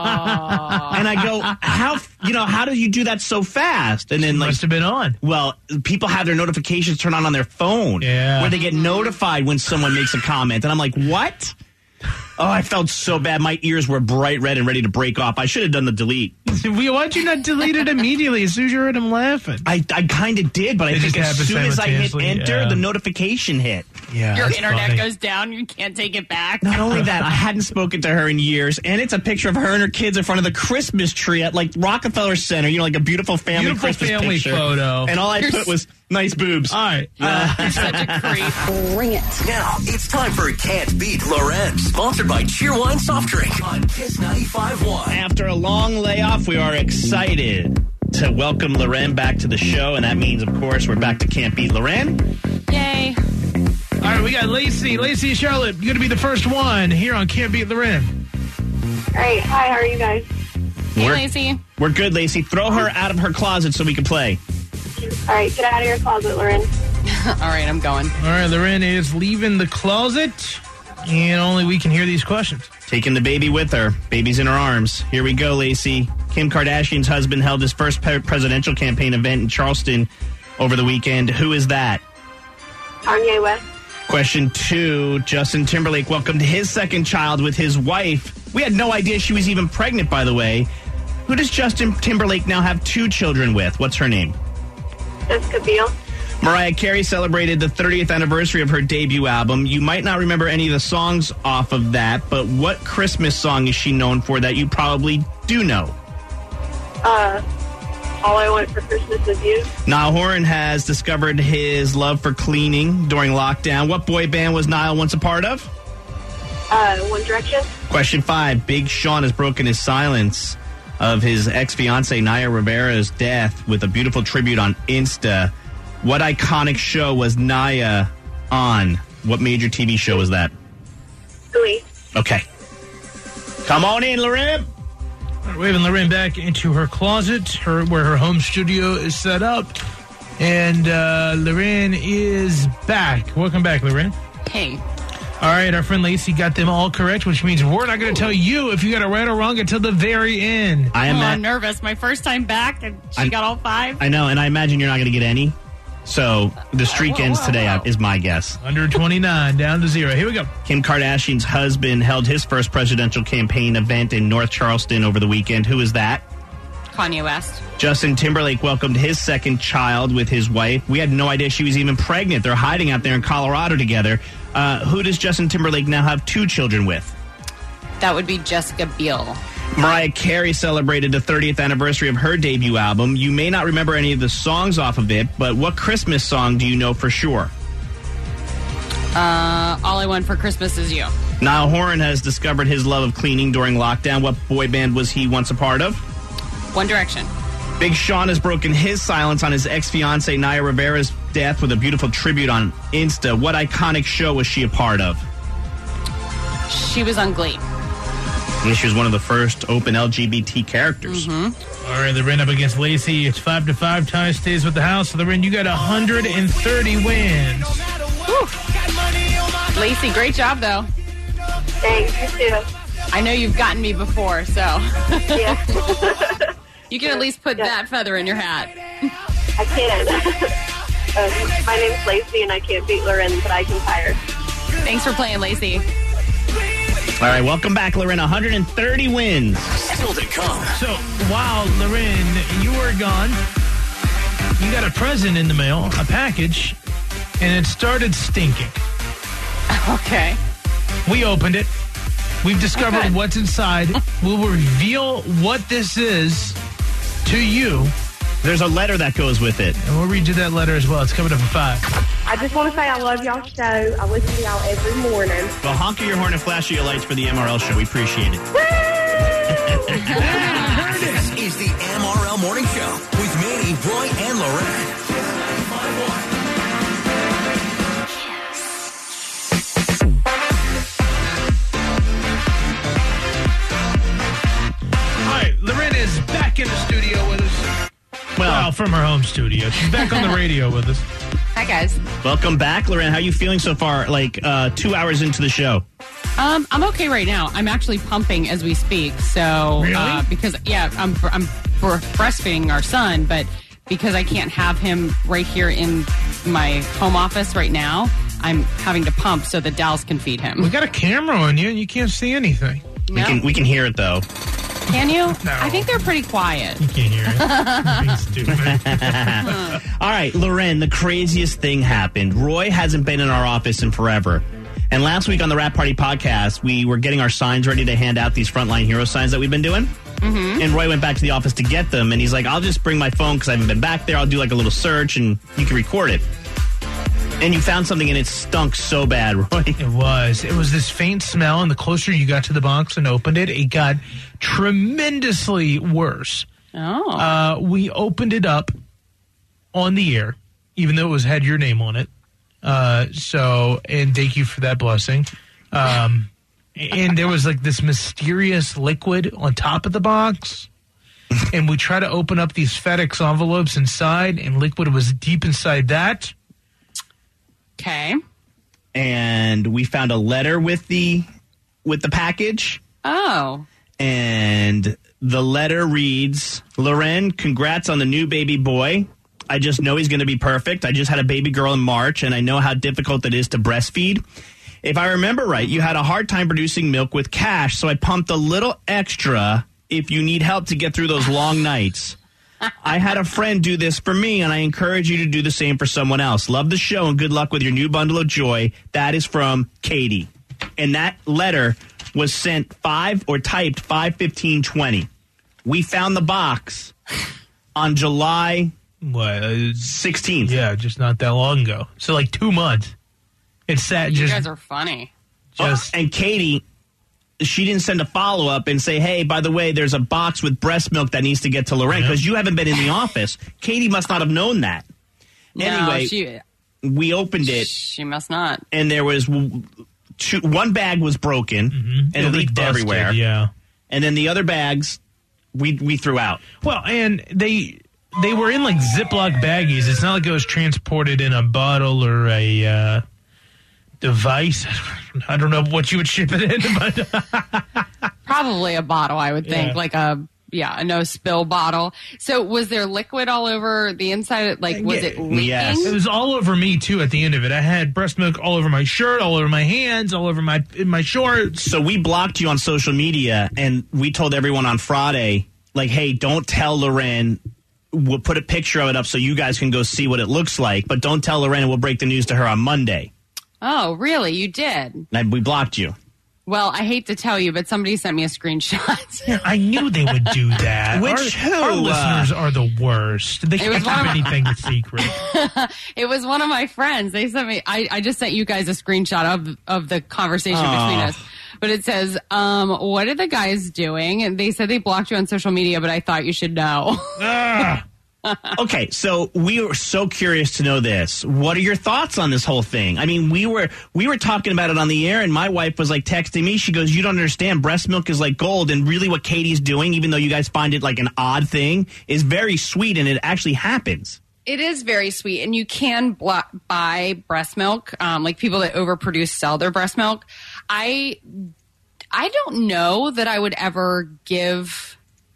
And I go, how, you know, how do you do that so fast? And then She like, must have been on. well, people have their notifications turned on on their phone, Yeah. where they get notified when someone makes a comment. And I'm like, what? Oh, I felt so bad. My ears were bright red and ready to break off. I should have done the delete. Why'd you not delete it immediately as soon as you heard him laughing? I, I kind of did, but I It think just as happened soon as I hit simultaneously, enter, yeah. the notification hit. Yeah, Your that's internet funny. goes down. You can't take it back. Not only that, I hadn't spoken to her in years, and it's a picture of her and her kids in front of the Christmas tree at like Rockefeller Center. You know, like a beautiful family Beautiful Christmas family picture. photo. And all I You're put was nice boobs. All right. You're such a creep. Bring it. Now it's time for Can't Beat Loren, sponsored by Cheerwine Soft Drink on Kiss ninety-five point one. After a long layoff, we are excited to welcome Loren back to the show, and that means, of course, we're back to Can't Beat Loren. Yay. All right, we got Lacey. Lacey and Charlotte, you're going to be the first one here on Can't Beat Loren. Great. Hi, how are you guys? Hey, We're- Lacey. We're good, Lacey. Throw her out of her closet so we can play. All right, get out of your closet, Lauren. All right, I'm going. All right, Loren is leaving the closet, and only we can hear these questions. Taking the baby with her. Baby's in her arms. Here we go, Lacey. Kim Kardashian's husband held his first pe- presidential campaign event in Charleston over the weekend. Who is that? Kanye West. Question two. Justin Timberlake welcomed his second child with his wife. We had no idea she was even pregnant, by the way. Who does Justin Timberlake now have two children with? What's her name? Jessica Biel. Mariah Carey celebrated the thirtieth anniversary of her debut album. You might not remember any of the songs off of that, but what Christmas song is she known for that you probably do know? Uh, All I Want for Christmas Is You. Niall Horan has discovered his love for cleaning during lockdown. What boy band was Niall once a part of? Uh, One Direction. Question five. Big Sean has broken his silence of his ex-fiancée Naya Rivera's death with a beautiful tribute on Insta. What iconic show was Naya on? What major T V show was that? Glee. Okay. Come on in, Loren. We're waving Loren back into her closet, her where her home studio is set up. And uh, Loren is back. Welcome back, Loren. Hey. All right, our friend Lacey got them all correct, which means we're not going to tell you if you got it right or wrong until the very end. I am Oh, at- I'm nervous. My first time back, and she I'm- got all five. I know, and I imagine you're not going to get any. So the streak Whoa, ends whoa, today, whoa. is my guess. one hundred twenty-nine, down to zero. Here we go. Kim Kardashian's husband held his first presidential campaign event in North Charleston over the weekend. Who is that? Kanye West. Justin Timberlake welcomed his second child with his wife. We had no idea she was even pregnant. They're hiding out there in Colorado together. Uh, who does Justin Timberlake now have two children with? That would be Jessica Biel. Mariah Carey celebrated the thirtieth anniversary of her debut album. You may not remember any of the songs off of it, but what Christmas song do you know for sure? Uh, All I Want for Christmas Is You. Niall Horan has discovered his love of cleaning during lockdown. What boy band was he once a part of? One Direction. Big Sean has broken his silence on his ex-fiancée Naya Rivera's death with a beautiful tribute on Insta. What iconic show was she a part of? She was on Glee. And she was one of the first open L G B T characters. Mm-hmm. All right, Loren up against Lacey. It's five to five. Ty stays with the house. So, Loren, you got one hundred thirty wins. Whew. Lacey, great job, though. Thanks, you too. I know you've gotten me before, so. Yeah. You can at least put that feather in your hat. I can. uh, my name's Lacey, and I can't beat Lauren, but I can tire. Thanks for playing, Lacey. All right, welcome back, Loren. one hundred thirty wins. Still to come. So, while Loren, you were gone, you got a present in the mail, a package, and it started stinking. Okay. We opened it. We've discovered Okay. what's inside. We'll reveal what this is to you, There's a letter that goes with it. and we'll read you that letter as well. It's coming up at five. I just want to say I love y'all's show. I listen to y'all every morning. Well, honk of your horn and flash of your lights for the M R L show. We appreciate it. This is the M R L Morning Show with Manny, Roy, and Loren. All right, Loren is back in the studio with us. Well, well, from her home studio. She's back on the radio with us. Hi, guys. Welcome back, Loren. How are you feeling so far, like uh, two hours into the show? Um, I'm okay right now. I'm actually pumping as we speak. So, really? uh, because, yeah, I'm, I'm breastfeeding our son, but because I can't have him right here in my home office right now, I'm having to pump so that Dallas can feed him. We got a camera on you and you can't see anything. No? We can we can hear it, though. Can you? No. I think they're pretty quiet. You can't hear it. You're being stupid. All right, Loren, the craziest thing happened. Roy hasn't been in our office in forever. And last week on the Rap Party podcast, we were getting our signs ready to hand out, these Frontline Hero signs that we've been doing. Mm-hmm. And Roy went back to the office to get them. And he's like, I'll just bring my phone because I haven't been back there. I'll do like a little search and you can record it. And you found something and it stunk so bad, Roy. It was. It was this faint smell, and the closer you got to the box and opened it, it got tremendously worse. Oh. Uh, we opened it up on the air, even though it was had your name on it. Uh, so, and thank you for that blessing. Um, and there was like this mysterious liquid on top of the box. And we tried to open up these FedEx envelopes inside, and liquid was deep inside that. Okay. And we found a letter with the with the package. Oh. And the letter reads, Loren, congrats on the new baby boy. I just know he's going to be perfect. I just had a baby girl in March, and I know how difficult it is to breastfeed. If I remember right, you had a hard time producing milk with cash, so I pumped a little extra if you need help to get through those long nights. I had a friend do this for me, and I encourage you to do the same for someone else. Love the show, and good luck with your new bundle of joy. That is from Katie. And that letter was sent five or typed five fifteen twenty. We found the box on July what, uh, sixteenth. Yeah, just not that long ago. So like two months. It sat you just. You guys are funny. Just, oh, and Katie, she didn't send a follow-up and say, hey, by the way, there's a box with breast milk that needs to get to Loren because you haven't been in the office. Katie must not have known that. No, anyway, she, we opened it. She must not. And there was two, one bag was broken mm-hmm. and it leaked busted, everywhere. Yeah. And then the other bags we we threw out. Well, and they they were in like Ziploc baggies. It's not like it was transported in a bottle or a uh, device. I don't know what you would ship it in, but probably a bottle, I would think, yeah. like a yeah, a no spill bottle. So was there liquid all over the inside? Like, was it leaking? Yes. It was all over me too. At the end of it, I had breast milk all over my shirt, all over my hands, all over my in my shorts. So we blocked you on social media, and we told everyone on Friday, like, hey, don't tell Loren. We'll put a picture of it up so you guys can go see what it looks like, but don't tell Loren, and we'll break the news to her on Monday. Oh, really? You did? And we blocked you. Well, I hate to tell you, but somebody sent me a screenshot. Yeah, I knew they would do that. Which our, who? Our Uh, listeners are the worst. They can't one keep of- anything a secret. It was one of my friends. They sent me. I, I just sent you guys a screenshot of of the conversation Aw. between us. But it says, um, "What are the guys doing?" And they said they blocked you on social media, but I thought you should know. Ah. Okay, so we were so curious to know this. What are your thoughts on this whole thing? I mean, we were we were talking about it on the air, and my wife was like texting me. She goes, "You don't understand. Breast milk is like gold." And really, what Katie's doing, even though you guys find it like an odd thing, is very sweet, and it actually happens. It is very sweet, and you can blo- buy breast milk. Um, like people that overproduce sell their breast milk. I I don't know that I would ever give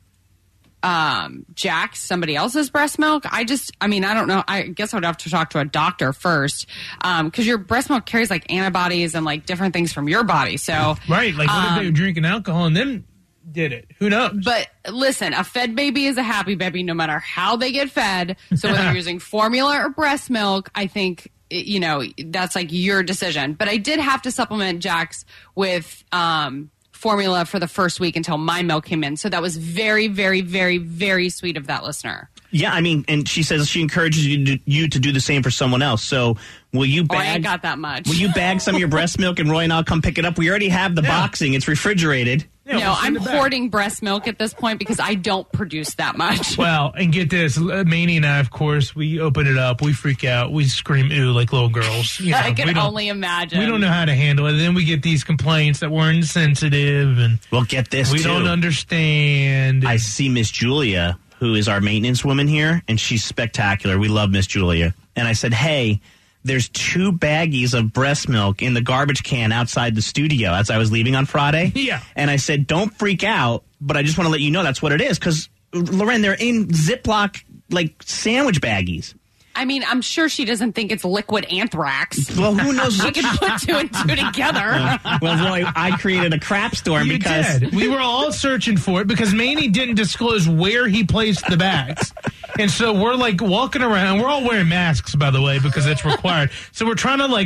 um, Jack somebody else's breast milk. I just, I mean, I don't know. I guess I would have to talk to a doctor first, um, because your breast milk carries like antibodies and like different things from your body. So right, like what um, if they were drinking alcohol and then did it? Who knows? But listen, a fed baby is a happy baby no matter how they get fed. So whether you're using formula or breast milk, I think, you know, that's like your decision. But I did have to supplement Jack's with um, formula for the first week until my milk came in. So that was very, very, very, very sweet of that listener. Yeah, I mean, and she says she encourages you to, you to do the same for someone else. So will you Oh, I bag? ain't got that much. Will you bag some of your breast milk and Roy and I'll come pick it up? We already have the Yeah. boxing; it's refrigerated. Yeah, no, we'll send I'm it back. hoarding breast milk at this point because I don't produce that much. Well, and get this, Manny and I, of course, we open it up, we freak out, we scream ooh like little girls. You know, I we can don't- only imagine. We don't know how to handle it. Then we get these complaints that we're insensitive and Well, get this, we too. don't understand. I see Miss Julia, who is our maintenance woman here, and she's spectacular. We love Miss Julia. And I said, hey, there's two baggies of breast milk in the garbage can outside the studio as I was leaving on Friday. Yeah. And I said, don't freak out, but I just want to let you know that's what it is. Because, Loren, they're in Ziploc, like, sandwich baggies. I mean, I'm sure she doesn't think it's liquid anthrax. Well, who knows? We can put two and two together. Well, Roy, I created a crap storm You because did. We were all searching for it because Manny didn't disclose where he placed the bags. And so we're like walking around. We're all wearing masks, by the way, because it's required. So we're trying to like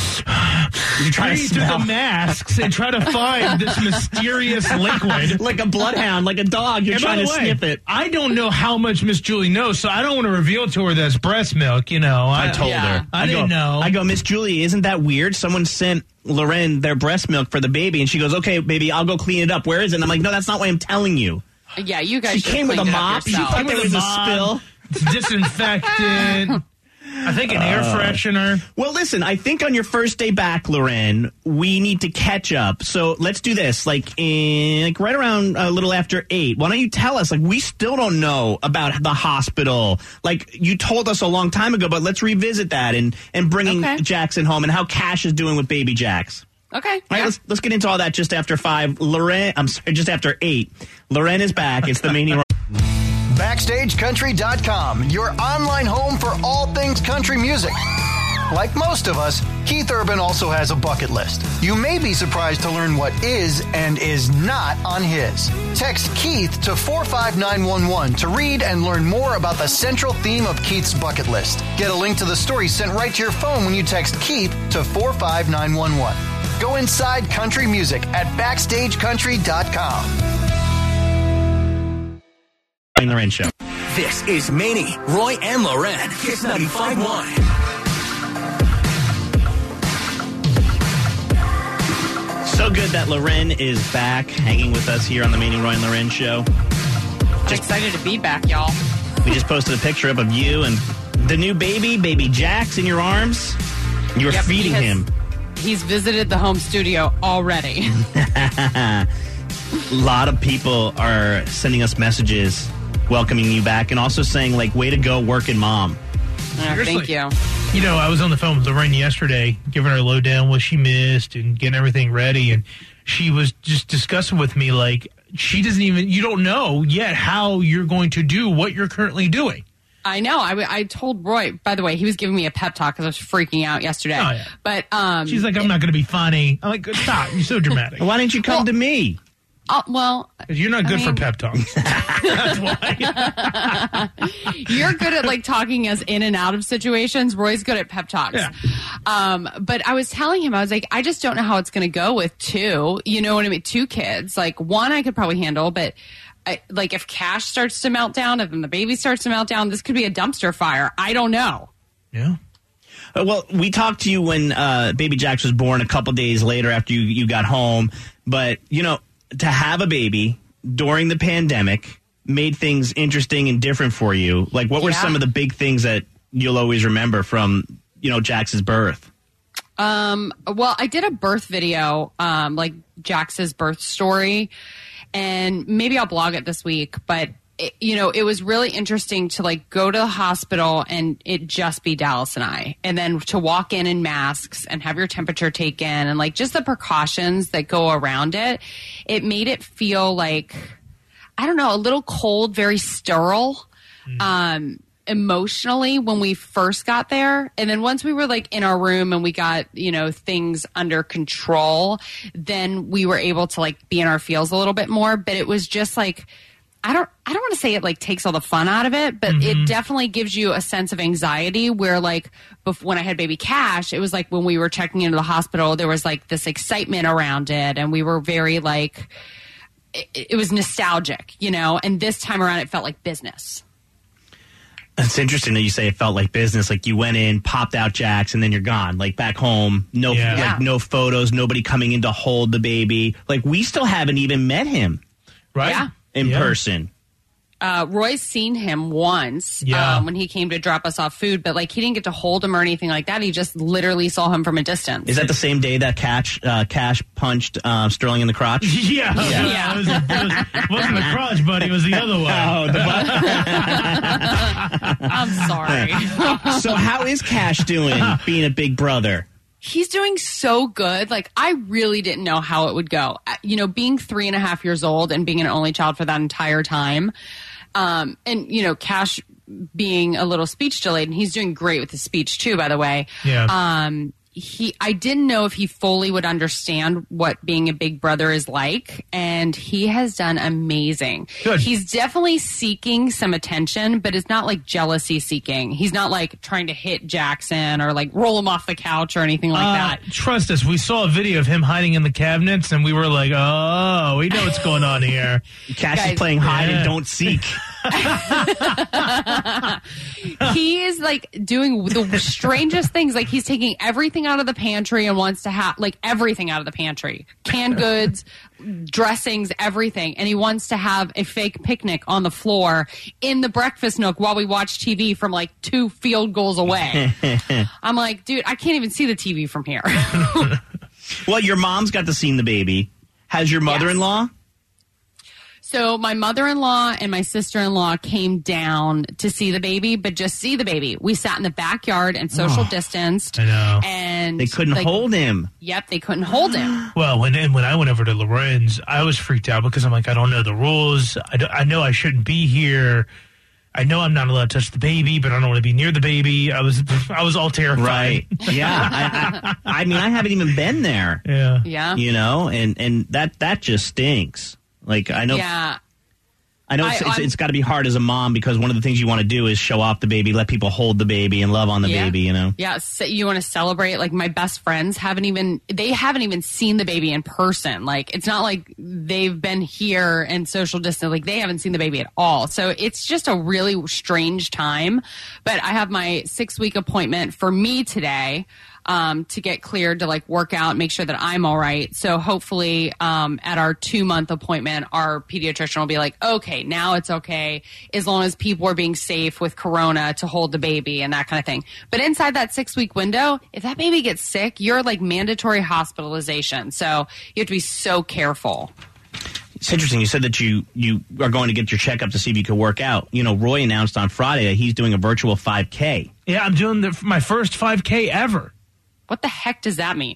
You're trying to breathe through smell. the masks and try to find this mysterious liquid. like a bloodhound, like a dog. You're And by trying the to way, sniff it. I don't know how much Miss Julie knows, so I don't want to reveal to her that's breast milk. You know, I told Yeah. her. I go, didn't know. I go, Miss Julie, isn't that weird? Someone sent Loren their breast milk for the baby, and she goes, okay, baby, I'll go clean it up. Where is it? And I'm like, no, that's not what I'm telling you. Yeah, you guys She should came with a cleaned it up mop. She yourself. thought there was a Mom, spill. It's disinfectant. I think an air Uh, freshener. Well, listen, I think on your first day back, Loren, we need to catch up. So let's do this, like in, like right around a little after eight. Why don't you tell us? Like, we still don't know about the hospital. Like, you told us a long time ago, but let's revisit that and and bringing Okay. Jackson home and how Cash is doing with baby Jax. Okay. All right, yeah. let's let's get into all that just after five. Loren, I'm sorry, just after eight. Loren is back. It's the Mania. Backstage Country dot com, your online home for all things country music. Like most of us, Keith Urban also has a bucket list. You may be surprised to learn what is and is not on his. Text Keith to four five nine one one to read and learn more about the central theme of Keith's bucket list. Get a link to the story sent right to your phone when you text Keith to four five nine one one. Go inside country music at Backstage Country dot com. Loren Show. This is Manny, Roy, and Loren. Kiss ninety-five point one. So good that Loren is back, hanging with us here on the Manny, Roy, and Loren Show. I'm excited to be back, y'all. We just posted a picture up of you and the new baby, baby Jax, in your arms. You were Yep, he feeding has- him. He's visited the home studio already. A lot of people are sending us messages welcoming you back and also saying, like, way to go, working mom. Uh, thank you. You know, I was on the phone with Lorraine yesterday, giving her a lowdown what she missed and getting everything ready, and she was just discussing with me, like, she doesn't even, you don't know yet how you're going to do what you're currently doing. I know. I, I told Roy, by the way, he was giving me a pep talk because I was freaking out yesterday. Oh, yeah. But um, She's like, I'm not going to be funny. I'm like, stop, you're so dramatic. Why didn't you come Well- to me? uh, well, Because you're not good I for mean- pep talks. That's why. you're good at like talking us in and out of situations. Roy's good at pep talks. Yeah. Um, but I was telling him, I was like, I just don't know how it's going to go with two. You know what I mean? Two kids. Like one, I could probably handle, but I, like if Cash starts to melt down, if the baby starts to melt down, this could be a dumpster fire. I don't know. Yeah. Uh, well, we talked to you when uh, baby Jax was born a couple days later after you, you got home. But, you know, to have a baby during the pandemic made things interesting and different for you. Like, what were Yeah. some of the big things that you'll always remember from, you know, Jax's birth? Um, well, I did a birth video, um, like Jax's birth story, and maybe I'll blog it this week, but it, you know, it was really interesting to like go to the hospital and it just be Dallas and I, and then to walk in in masks and have your temperature taken and like just the precautions that go around it. It made it feel like, I don't know, a little cold, very sterile. Um, emotionally when we first got there, and then once we were like in our room and we got, you know, things under control, then we were able to like be in our feels a little bit more. But it was just like, I don't I don't want to say it like takes all the fun out of it, but it definitely gives you a sense of anxiety where like bef- when I had baby Cash, it was like when we were checking into the hospital, there was like this excitement around it, and we were very like it, it was nostalgic, you know, and this time around it felt like business. It's interesting that you say it felt like business. Like you went in, popped out Jax, and then you're gone. Like back home, no, Yeah. like Yeah. no photos, nobody coming in to hold the baby. Like we still haven't even met him Right? Yeah. in Yeah. person. Uh, Roy's seen him once Yeah. um, when he came to drop us off food, but like he didn't get to hold him or anything like that. He just literally saw him from a distance. Is that the same day that Cash, uh, Cash punched uh, Sterling in the crotch? Yeah. Yeah. It, was, it, was, it wasn't the crotch, buddy. It was the other way. Oh, the I'm sorry. So how is Cash doing being a big brother? He's doing so good. Like, I really didn't know how it would go. Uh, You know, being three and a half years old and being an only child for that entire time. Um, and, you know, Cash being a little speech delayed, and he's doing great with his speech too, by the way. Yeah. Um, he, I didn't know if he fully would understand what being a big brother is like, and he has done amazing. Good. He's definitely seeking some attention, but it's not like jealousy seeking. He's not like trying to hit Jackson or like roll him off the couch or anything like Uh, that. trust us, we saw a video of him hiding in the cabinets, and we were like, oh, we know what's going on here. Cash Guys, is playing hide yeah. and don't seek. He is like doing the strangest things. Like he's taking everything out of the pantry and wants to have like everything out of the pantry, canned goods, dressings, everything. And he wants to have a fake picnic on the floor in the breakfast nook while we watch T V from like two field goals away. I'm like, dude, I can't even see the T V from here. Well, your mom's got to see the baby. Has your mother-in-law? So my mother-in-law and my sister-in-law came down to see the baby, but just see the baby. We sat in the backyard and social Oh, distanced. I know. And They couldn't like, hold him. Yep, they couldn't hold him. Well, when and when I went over to Loren's, I was freaked out because I'm like, I don't know the rules. I, don't- I know I shouldn't be here. I know I'm not allowed to touch the baby, but I don't want to be near the baby. I was I was all terrified. Right. Yeah. I, I, I mean, I haven't even been there. Yeah. Yeah. You know, and, and that, that just stinks. Like, I know. Yeah. I know it's, I- it's, I'm- it's got to be hard as a mom because one of the things you want to do is show off the baby, let people hold the baby and love on the Yeah. baby, you know? Yeah, so you want to celebrate. Like my best friends haven't even they haven't even seen the baby in person. Like it's not like they've been here and social distance. Like they haven't seen the baby at all. So it's just a really strange time. But I have my six week appointment for me today. Um, to get cleared to like work out, make sure that I'm all right. So hopefully, um, at our two month appointment, our pediatrician will be like, okay, now it's okay as long as people are being safe with Corona to hold the baby and that kind of thing. But inside that six week window, if that baby gets sick, you're like mandatory hospitalization. So you have to be so careful. It's interesting. You said that you, you are going to get your checkup to see if you can work out. You know, Roy announced on Friday that he's doing a virtual five K. Yeah, I'm doing the, my first five K ever. What the heck does that mean?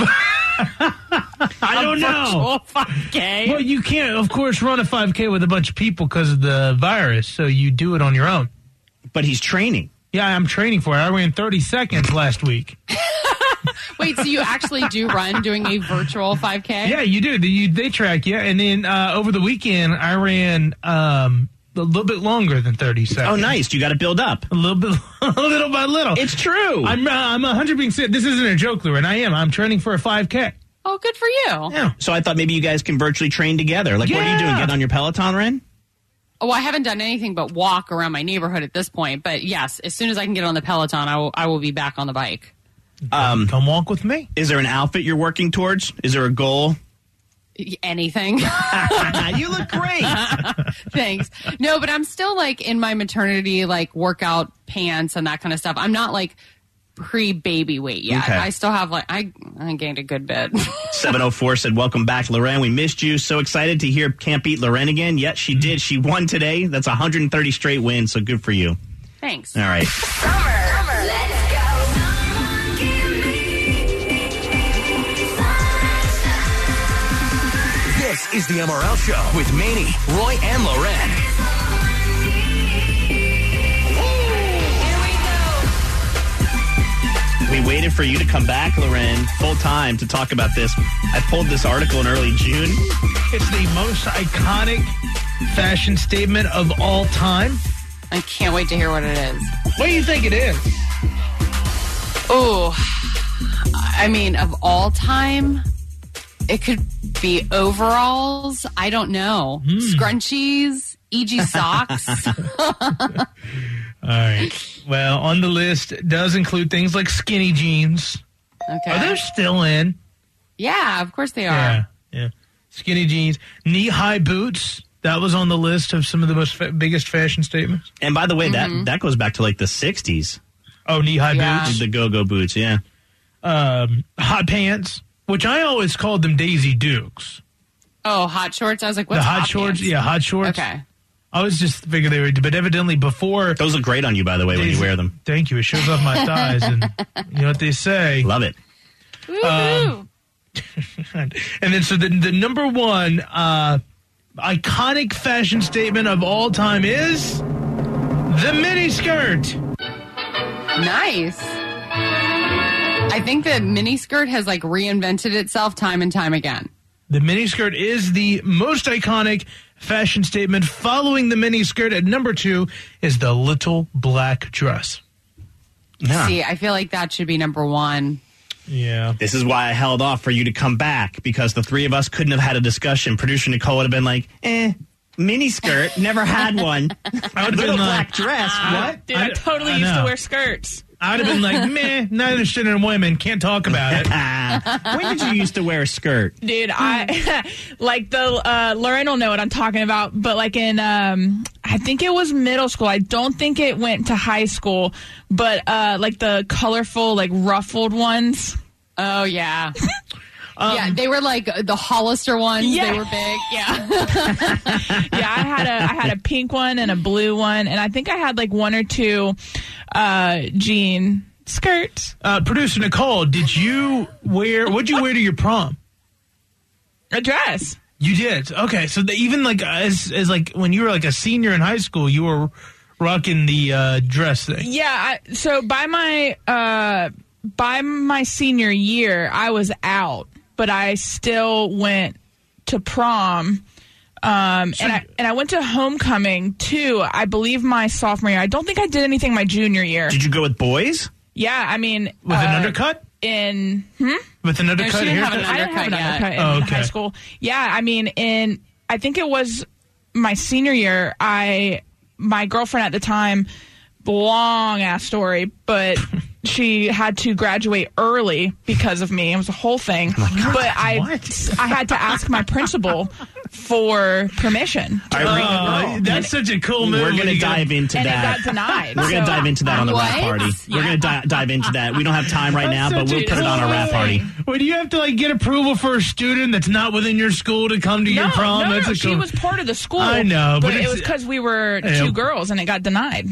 I don't know. five K? Well, you can't, of course, run a five K with a bunch of people because of the virus, so you do it on your own. But he's training. Yeah, I'm training for it. I ran thirty seconds last week. Wait, so you actually do run doing a virtual five K? Yeah, you do. You, they track you. And then uh, over the weekend, I ran um, a little bit longer than thirty seconds. Oh, nice. You got to build up. A little bit, little by little. It's true. I'm uh, I'm one hundred percent. This isn't a joke, Lou, and I am. I'm training for a five K. Oh, good for you. Yeah. So I thought maybe you guys can virtually train together. Like, what are you doing? Yeah. Getting on your Peloton, Ren? Oh, I haven't done anything but walk around my neighborhood at this point. But yes, as soon as I can get on the Peloton, I will, I will be back on the bike. Um, Come walk with me. Is there an outfit you're working towards? Is there a goal? Anything. You look great. Thanks. No, but I'm still like in my maternity, like workout pants and that kind of stuff. I'm not like pre-baby weight yet. Okay. I still have like, I, I gained a good bit. seven oh four said, welcome back, Loren. We missed you. So excited to hear Can't Beat Loren again. Yet she did. She won today. That's one hundred thirty straight wins. So good for you. Thanks. All right. Summer. Summer. Let's go. This is the M R L Show with Manny, Roy, and Loren. We waited for you to come back, Loren, full time to talk about this. I pulled this article in early June. It's the most iconic fashion statement of all time. I can't wait to hear what it is. What do you think it is? Oh, I mean, of all time, it could be overalls. I don't know. Mm. Scrunchies, E G socks. All right. Well, on the list it does include things like skinny jeans. Okay. Are they still in? Yeah, of course they are. Yeah, yeah. Skinny jeans, knee-high boots. That was on the list of some of the most fa- biggest fashion statements. And by the way, Mm-hmm. that that goes back to like the sixties. Oh, knee-high Yeah. boots. The go-go boots, yeah. Um, hot pants, which I always called them Daisy Dukes. Oh, hot shorts. I was like, what's the hot, hot shorts? pants? Yeah, hot shorts. Okay. I was just figuring they were, but evidently before. Those look great on you, by the way, when you wear them. Thank you. It shows off my thighs, and you know what they say. Love it. Um, and then, so the, the number one uh, iconic fashion statement of all time is the mini skirt. Nice. I think the mini skirt has like reinvented itself time and time again. The miniskirt is the most iconic fashion statement. Following the miniskirt at number two is the little black dress. Yeah. See, I feel like that should be number one. Yeah. This is why I held off for you to come back, because the three of us couldn't have had a discussion. Producer Nicole would have been like, eh, mini skirt, never had one. I would have Little been like, black dress, what? Dude, I, I totally I used to know. wear skirts. I'd have been like, meh, not interested in women, can't talk about it. When did you used to wear a skirt? Dude, I like the uh, Lauren will know what I'm talking about, but like in um, I think it was middle school. I don't think it went to high school, but uh, like the colorful, like ruffled ones. Oh yeah, Um, yeah. They were like the Hollister ones. Yeah. They were big. Yeah. Yeah, I had a I had a pink one and a blue one, and I think I had like one or two uh, jean skirts. Uh, Producer Nicole, did you wear, what'd you wear to your prom? A dress. You did? Okay, so the, even like as, as like when you were like a senior in high school, you were rocking the uh, dress thing. Yeah, I, so by my uh, by my senior year, I was out, but I still went to prom. Um, and I and I went to homecoming too. I believe my sophomore year. I don't think I did anything my junior year. Did you go with boys? Yeah, I mean, With uh, an undercut? in hmm? With an undercut she didn't have haircut? an I didn't have an Undercut undercut yet. in Oh, okay. high school. Yeah, I mean, in I think it was my senior year. I my girlfriend at the time, long ass story, but she had to graduate early because of me. It was a whole thing. but I what? I had to ask my principal for permission. All right, Oh, that's such a cool move. we're when going to you get- dive into And it that. got denied. We're going to So- dive into that on the rap What? party. We're going to di- dive into that. We don't have time right now, but That's we'll such a put it on our cool rap party. thing. When you have to like get approval for a student that's not within your school to come to No, your prom, no, that's no, a she cool. was part of the school. I know, but but, it it's- was because we were Yeah. two girls and it got denied.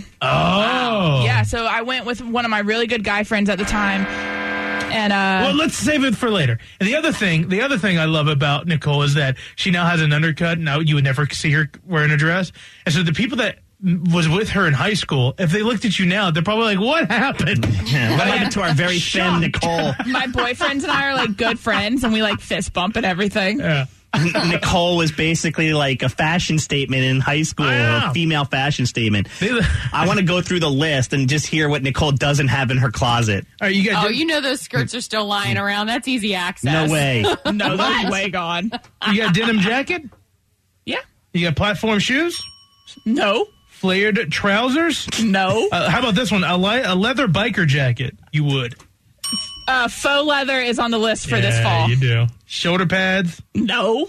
Oh, Yeah, so I went with one of my really good guy friends at the time, and uh, Well, let's save it for later. And the other thing, the other thing I love about Nicole is that she now has an undercut. Now you would never see her wearing a dress. And so the people that was with her in high school, if they looked at you now, they're probably like, "What happened?" Yeah, what happened to our very femme Nicole? my boyfriends and I are like good friends, and we like fist bump and everything. Yeah. Nicole was basically like a fashion statement in high school, I know. a female fashion statement. I want to go through the list and just hear what Nicole doesn't have in her closet. All right, you got. Oh, you know those skirts are still lying around. That's easy access. No way. No, they're way gone. you got denim jacket. Yeah. You got platform shoes. No. Flared trousers. No. Uh, how about this one? A, li- a leather biker jacket. You would. Uh, faux leather is on the list for this Yeah, fall. You do. Shoulder pads. No.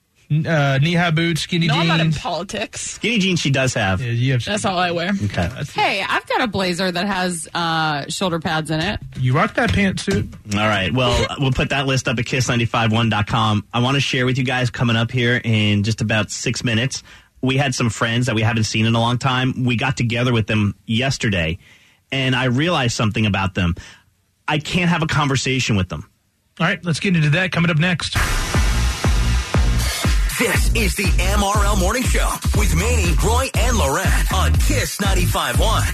Uh, knee-high boots. Skinny No, I'm not in jeans. politics. Skinny jeans she does have. Yeah, you have. That's all I wear. Okay. Hey, I've got a blazer that has uh, shoulder pads in it. You rock that pantsuit. All right. Well, we'll put that list up at kiss nine five one dot com. I want to share with you guys coming up here in just about six minutes. We had some friends that we haven't seen in a long time. We got together with them yesterday, and I realized something about them. I can't have a conversation with them. All right, let's get into that. Coming up next. This is the M R L Morning Show with Manny, Roy, and Loren on Kiss ninety-five point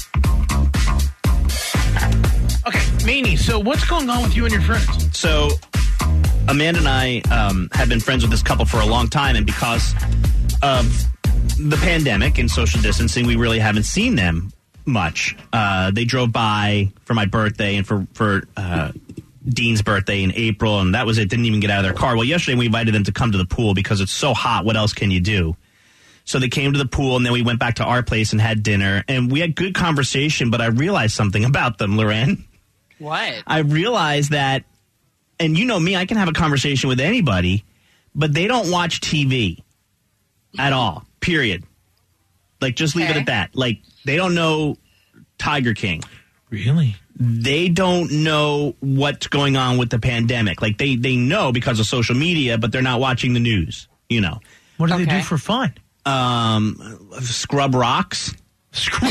one. Okay, Manny, so what's going on with you and your friends? So, Amanda and I um, have been friends with this couple for a long time, and because of the pandemic and social distancing, we really haven't seen them much. Uh, they drove by for my birthday and for, for uh, Dean's birthday in April, and that was it. Didn't even get out of their car. Well, yesterday we invited them to come to the pool because it's so hot. What else can you do? So they came to the pool, and then we went back to our place and had dinner. And we had good conversation, but I realized something about them, Loren. What? I realized that, and you know me, I can have a conversation with anybody, but they don't watch T V at all, period. Like, just leave Okay. it at that. Like, they don't know Tiger King. Really? They don't know what's going on with the pandemic. Like, they, they know because of social media, but they're not watching the news, you know. What do they Okay. do for fun? Um, scrub rocks. Scrub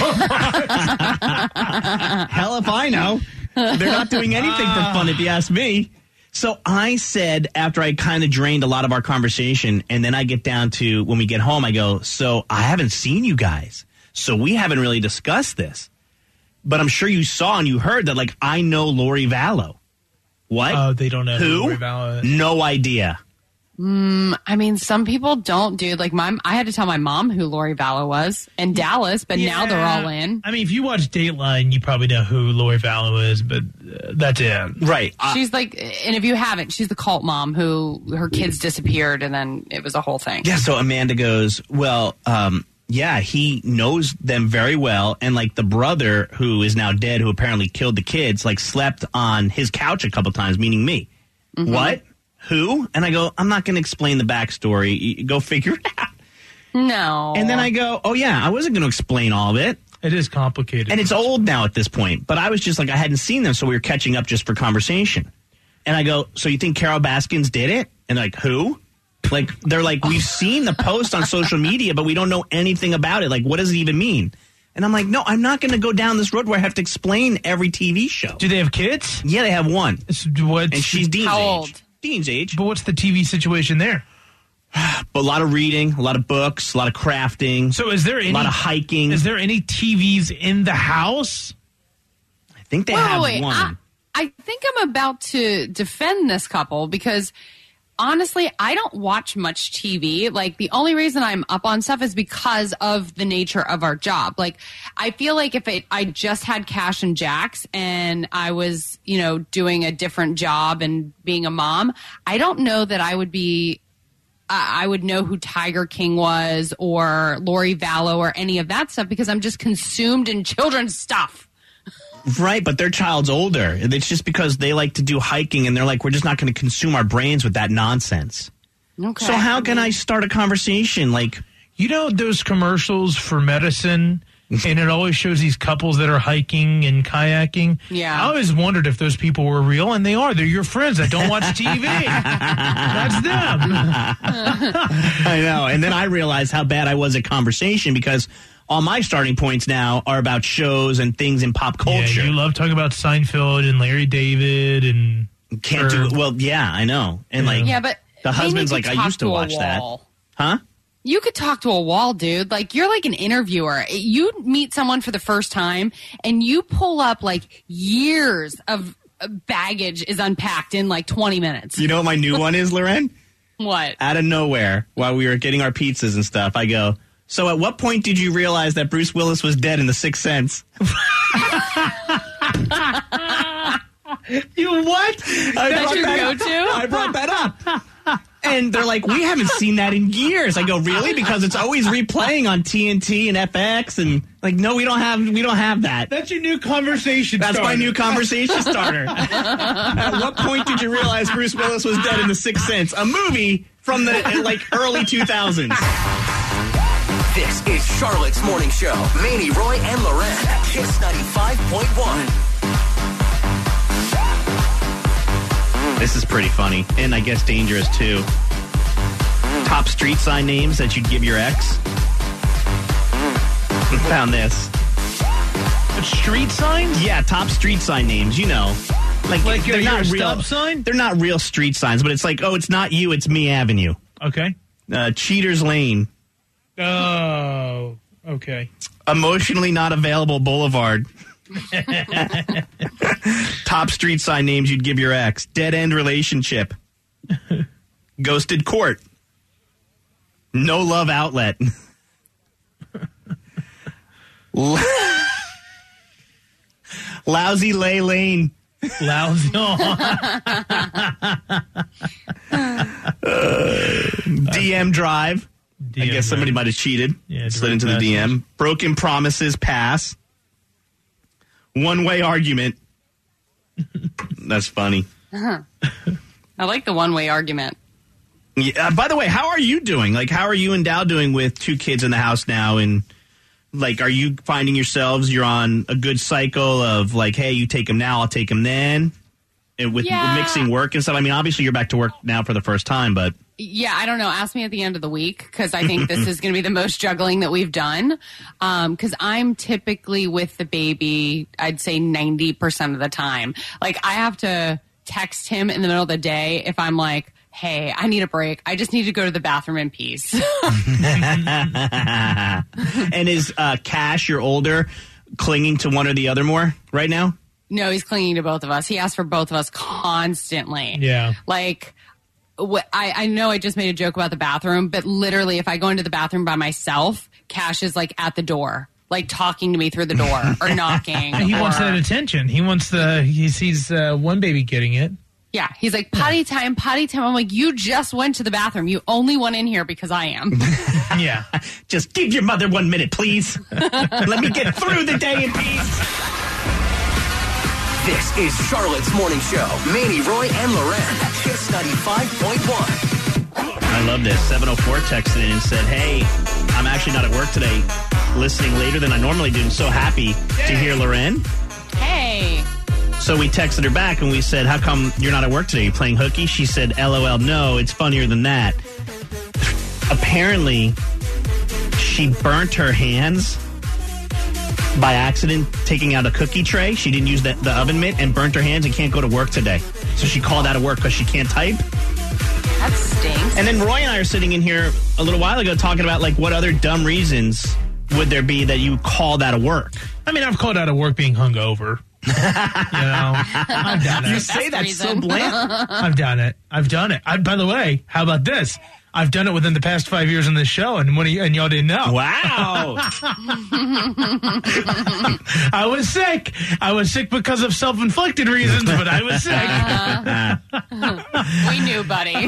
Hell if I know. They're not doing anything for fun, if you ask me. So I said, after I kind of drained a lot of our conversation, and then I get down to when we get home, I go, so I haven't seen you guys. So we haven't really discussed this. But I'm sure you saw and you heard that, like, I know Lori Vallow. What? Oh, they don't know who Who? Lori Vallow is. No idea. Mm, I mean, some people don't, dude. Like, my, I had to tell my mom who Lori Vallow was in Dallas, but now they're all in. I mean, if you watch Dateline, you probably know who Lori Vallow is, but uh, that's it. Right. She's like, and if you haven't, she's the cult mom who her kids disappeared, and then it was a whole thing. Yeah, so Amanda goes, well, um, yeah, he knows them very well. And, like, the brother who is now dead, who apparently killed the kids, like, slept on his couch a couple times, meaning me. Mm-hmm. What? Who? And I go, I'm not going to explain the backstory. You go figure it out. No. And then I go, oh, yeah, I wasn't going to explain all of it. It is complicated. And it's old now at this point. But I was just like, I hadn't seen them, so we were catching up just for conversation. And I go, so you think Carol Baskins did it? And they're like, who? Like, they're like, we've seen the post on social media, but we don't know anything about it. Like, what does it even mean? And I'm like, no, I'm not going to go down this road where I have to explain every T V show. Do they have kids? Yeah, they have one. It's, what's, And she's Dean's How age. old? Dean's age. But what's the T V situation there? But a lot of reading, a lot of books, a lot of crafting. So is there any, a lot of hiking. Is there any T Vs in the house? I think they wait, have wait, one. I, I think I'm about to defend this couple because honestly, I don't watch much T V. Like, the only reason I'm up on stuff is because of the nature of our job. Like, I feel like if it, I just had Cash and Jax and I was, you know, doing a different job and being a mom, I don't know that I would be, I would know who Tiger King was or Lori Vallow or any of that stuff because I'm just consumed in children's stuff. Right, but their child's older. It's just because they like to do hiking and they're like, we're just not going to consume our brains with that nonsense. Okay. So how can I start a conversation? Like, You know those commercials for medicine, and it always shows these couples that are hiking and kayaking? Yeah. I always wondered if those people were real, and they are. They're your friends that don't watch T V. That's them. I know. And then I realized how bad I was at conversation because all my starting points now are about shows and things in pop culture. Yeah, you love talking about Seinfeld and Larry David and Can't do it. Well, yeah, I know. And like, Yeah, but the they husband's need like, to I talk used to to a watch that. wall. Huh? You could talk to a wall, dude. Like, you're like an interviewer. You meet someone for the first time and you pull up like years of baggage is unpacked in like twenty minutes. You know what my new one is, Loren? What? Out of nowhere, while we were getting our pizzas and stuff, I go, so at what point did you realize that Bruce Willis was dead in The Sixth Sense? You what? I That's brought your that up. go-to? I brought that up. And they're like, we haven't seen that in years. I go, really? Because it's always replaying on T N T and F X, and like, no, we don't have, we don't have that. That's your new conversation That's starter. my new conversation starter. At what point did you realize Bruce Willis was dead in The Sixth Sense? A movie from the like early two thousands. This is Charlotte's Morning Show. Manny, Roy, and Loren. Kiss ninety-five point one. This is pretty funny, and I guess dangerous too. Top street sign names that you'd give your ex. Found this. Street signs? Yeah, top street sign names. You know, like, Like they're you're not a real. stop sign? They're not real street signs, but it's like, oh, it's not you, it's me Avenue. Okay. Uh, Cheaters Lane. Oh, okay. Emotionally not available Boulevard. Top street sign names you'd give your ex. Dead end relationship. Ghosted court. No love outlet. Lousy lay lane. Lousy. D M drive. I guess somebody might have cheated. Yeah, slid into the D M. Broken promises, pass. One-way argument. That's funny. Uh-huh. I like the one-way argument. Yeah, uh, by the way, how are you doing? Like, how are you and Dal doing with two kids in the house now? And, like, are you finding yourselves you're on a good cycle of, like, hey, you take them now, I'll take them then? And with, Yeah. with mixing work and stuff? I mean, obviously you're back to work now for the first time, but... Yeah, I don't know. Ask me at the end of the week because I think this is going to be the most juggling that we've done. Because um, I'm typically with the baby, I'd say ninety percent of the time. Like, I have to text him in the middle of the day if I'm like, hey, I need a break. I just need to go to the bathroom in peace. And is uh, Cash, your older, clinging to one or the other more right now? No, he's clinging to both of us. He asks for both of us constantly. Yeah. Like... What, I, I know I just made a joke about the bathroom, but literally if I go into the bathroom by myself, Cash is like at the door, like talking to me through the door or knocking. He or, wants that attention. He wants the, he sees uh, one baby getting it. Yeah, he's like, potty time, potty time. I'm like, you just went to the bathroom. You only went in here because I am. Yeah. Just give your mother one minute, please. Let me get through the day in peace. This is Charlotte's Morning Show. Manny, Roy, and Loren. Kiss ninety-five point one. I love this. seven oh four texted in and said, hey, I'm actually not at work today. Listening later than I normally do. I'm so happy to hear Loren. Hey. So we texted her back and we said, how come you're not at work today? You playing hooky? She said, LOL, no, it's funnier than that. Apparently, she burnt her hands by accident taking out a cookie tray. She didn't use the, the oven mitt and burnt her hands and can't go to work today. So she called out of work because she can't type. That stinks. And then Roy and I are sitting in here a little while ago talking about, like, what other dumb reasons would there be that you called out of work? I mean, I've called out of work being hungover. You know, I've done it. You say that so bland. I've done it. I've done it. I, by the way, how about this? I've done it within the past five years on this show, and when and y'all didn't know. Wow. I was sick. I was sick because of self-inflicted reasons, but I was sick. We knew, buddy.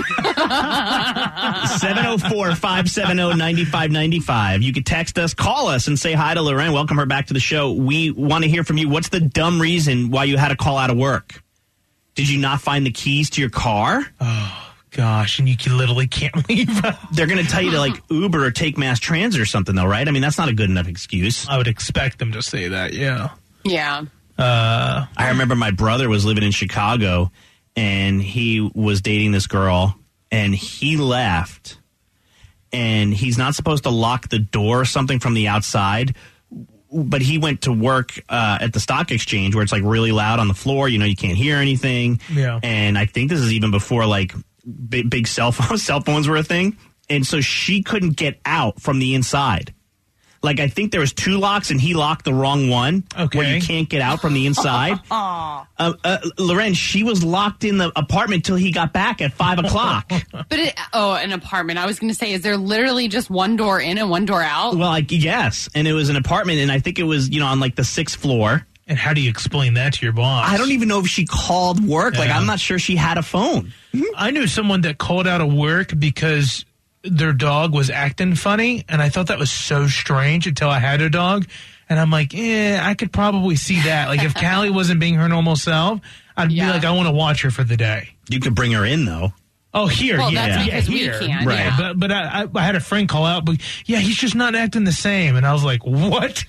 seven oh four, five seven oh, nine five nine five. You can text us, call us, and say hi to Loren. Welcome her back to the show. We want to hear from you. What's the dumb reason why you had to call out of work? Did you not find the keys to your car? Oh. Gosh, and you can literally can't leave. They're going to tell you to, like, Uber or take mass transit or something, though, right? I mean, that's not a good enough excuse. I would expect them to say that, yeah. Yeah. Uh, I remember my brother was living in Chicago, and he was dating this girl, and he left, and he's not supposed to lock the door or something from the outside, but he went to work uh, at the stock exchange where it's, like, really loud on the floor. You know, you can't hear anything. Yeah. And I think this is even before, like, big, big cell phones, cell phones were a thing. And so she couldn't get out from the inside. Like, I think there was two locks and he locked the wrong one. Okay. Where you can't get out from the inside. uh, uh, Loren, she was locked in the apartment till he got back at five o'clock. But, it, oh, an apartment. I was going to say, is there literally just one door in and one door out? Well, like, yes. And it was an apartment, and I think it was, you know, on, like, the sixth floor. And how do you explain that to your boss? I don't even know if she called work. Yeah. Like, I'm not sure she had a phone. I knew someone that called out of work because their dog was acting funny, and I thought that was so strange until I had a dog. And I'm like, eh, I could probably see that. Like, if Callie wasn't being her normal self, I'd Yeah. be like, I want to watch her for the day. You could bring her in, though. Oh, here, Well, yeah, that's yeah, because we here, can, right? yeah. But but I, I, I had a friend call out, but yeah, he's just not acting the same, and I was like, what?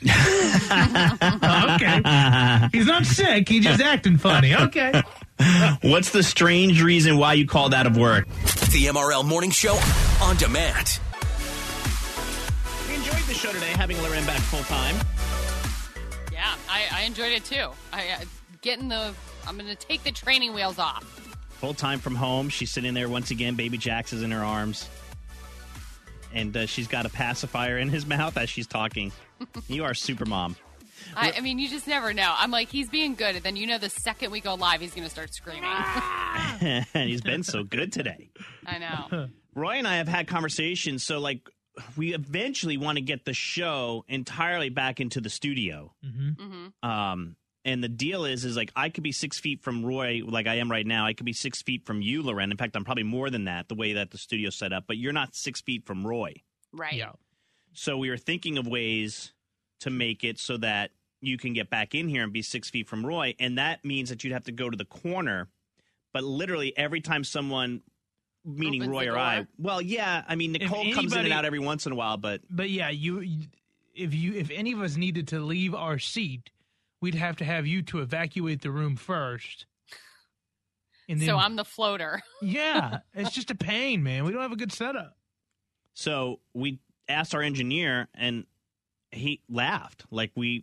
Okay, he's not sick, he's just acting funny. Okay. What's the strange reason why you called out of work? The M R L Morning Show on demand. We enjoyed the show today, having Loren back full time. Yeah, I, I enjoyed it too. I uh, getting the. I'm going to take the training wheels off. Full time from home. She's sitting there once again. Baby Jax is in her arms. And uh, she's got a pacifier in his mouth as she's talking. You are super mom. I, I mean, you just never know. I'm like, he's being good, and then you know the second we go live, he's going to start screaming. And he's been so good today. I know. Roy and I have had conversations. So, like, we eventually want to get the show entirely back into the studio. Mm-hmm. Mm-hmm. Um, and the deal is, is like, I could be six feet from Roy, like I am right now. I could be six feet from you, Loren. In fact, I'm probably more than that, the way that the studio's set up. But you're not six feet from Roy. Right. Yeah. So we were thinking of ways to make it so that you can get back in here and be six feet from Roy. And that means that you'd have to go to the corner. But literally every time someone, meaning Opens Roy the or I, door? well, yeah, I mean, Nicole comes in and anybody- out every once in a while, but But yeah, you if you if any of us needed to leave our seat, we'd have to have you to evacuate the room first. And then, So I'm the floater. yeah, it's just a pain, man. We don't have a good setup. so we asked our engineer and he laughed. Like we,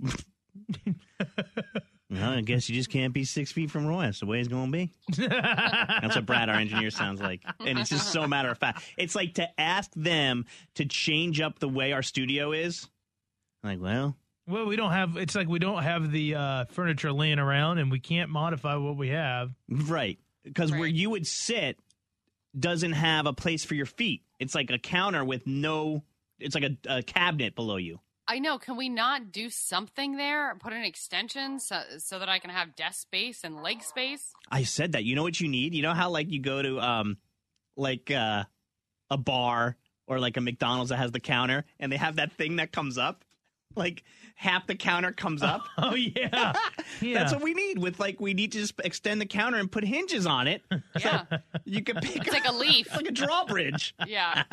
well, I guess you just can't be six feet from Roy. That's the way it's going to be. That's what Brad, our engineer, sounds like. And it's just so matter of fact. It's like to ask them to change up the way our studio is. Like, well, Well, we don't have. It's like we don't have the uh, furniture laying around, and we can't modify what we have. right. Because where Right. you would sit doesn't have a place for your feet. It's like a counter with no, it's like a, a cabinet below you. I know. Can we not do something there? Put an extension so, so that I can have desk space and leg space? I said that. You know what you need? You know how like you go to um like uh, a bar or like a McDonald's that has the counter and they have that thing that comes up? Like half the counter comes up. Oh yeah, yeah. That's what we need. With like we need to just extend the counter and put hinges on it. Yeah. You can pick It's like a leaf. It's like a drawbridge. Yeah.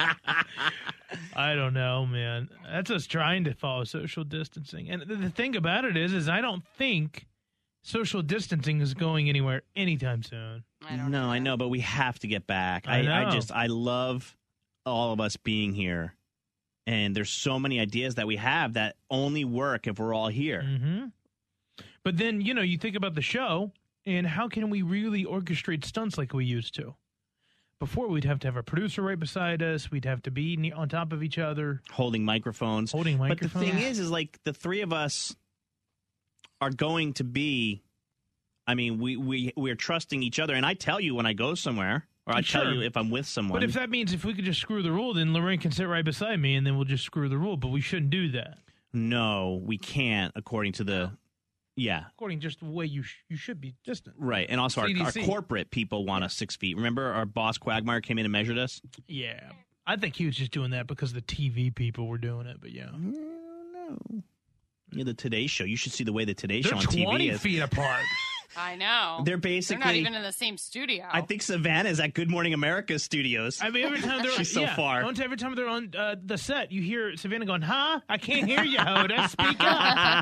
I don't know, man. That's us trying to follow social distancing. And the, the thing about it is, is I don't think social distancing is going anywhere anytime soon. I don't No, know. I know, but we have to get back. I I, I know. just I love all of us being here. And there's so many ideas that we have that only work if we're all here. Mm-hmm. But then, you know, you think about the show, and how can we really orchestrate stunts like we used to? Before, we'd have to have a producer right beside us. We'd have to be ne- on top of each other. Holding microphones. Holding But the microphones. thing is, is like the three of us are going to be, I mean, we, we, we're trusting each other. And I tell you when I go somewhere, or I Sure. tell you if I'm with someone. But if that means if we could just screw the rule, then Lorraine can sit right beside me, and then we'll just screw the rule. But we shouldn't do that. No, we can't, according to the, yeah. According to just the way you sh- you should be distant. Right. And also our, C D our C. corporate people want us six feet. Remember our boss Quagmire came in and measured us? Yeah. I think he was just doing that because the T V people were doing it, but yeah. No. Yeah, the Today Show. You should see the way the Today They're Show on T V twenty is. feet apart. I know. They're basically. They're not even in the same studio. I think Savannah's at Good Morning America studios. I mean, every time they're She's so yeah, far. Every time they're on uh, the set, you hear Savannah going, "Huh? I can't hear you, Hoda. Speak up."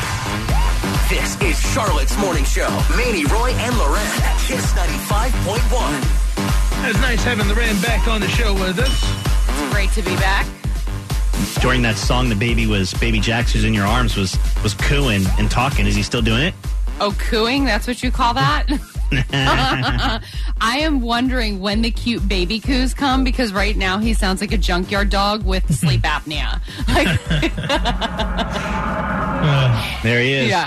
This is Charlotte's Morning Show. Manny, Roy, and Loren at Kiss ninety-five point one. It's nice having Lorraine back on the show with us. It's great to be back. During that song, the baby was Baby Jax, who's in your arms, was was cooing and talking. Is he still doing it? Oh, cooing? That's what you call that? I am wondering when the cute baby coos come because right now he sounds like a junkyard dog with sleep apnea. Like, There he is. yeah.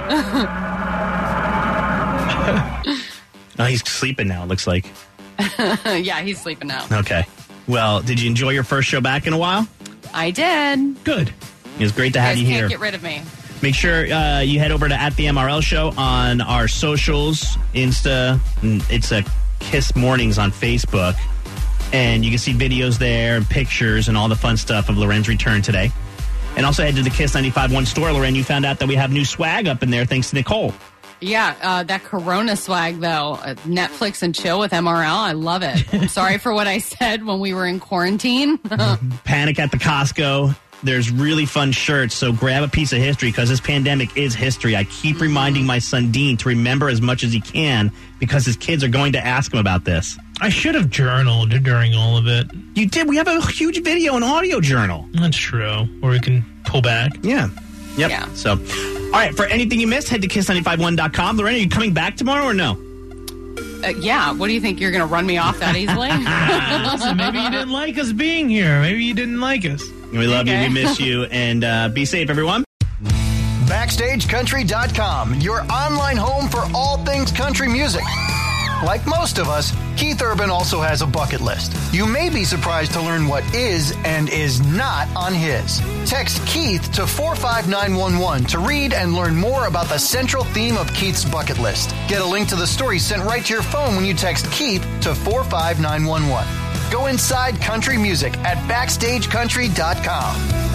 Oh, he's sleeping now, it looks like. Yeah, he's sleeping now. Okay. Well, did you enjoy your first show back in a while? I did. Good. It was great to You have guys you can't here. get rid of me. Make sure uh, you head over to at the M R L Show on our socials, Insta. and It's a Kiss Mornings on Facebook. And you can see videos there and pictures and all the fun stuff of Loren's return today. And also head to the Kiss ninety-five point one store. Loren, you found out that we have new swag up in there thanks to Nicole. Yeah, uh, that Corona swag, though. Uh, Netflix and chill with M R L. I love it. I'm sorry for what I said when we were in quarantine. Panic at the Costco. There's really fun shirts, so grab a piece of history because this pandemic is history. I keep reminding my son Dean to remember as much as he can because his kids are going to ask him about this. I should have journaled during all of it. You did. We have a huge video and audio journal. That's true. Where we can pull back. Yeah. Yep. Yeah. So, all right, for anything you missed, head to kiss nine five one dot com. Lorena, are you coming back tomorrow or no? Uh, yeah, what do you think? You're going to run me off that easily? Listen, maybe you didn't like us being here. Maybe you didn't like us. We love Okay. you. We miss you. And uh, be safe, everyone. Backstage Country dot com, your online home for all things country music. Like most of us, Keith Urban also has a bucket list. You may be surprised to learn what is and is not on his. Text Keith to four five nine one one to read and learn more about the central theme of Keith's bucket list. Get a link to the story sent right to your phone when you text Keith to four five nine one one. Go inside country music at backstage country dot com.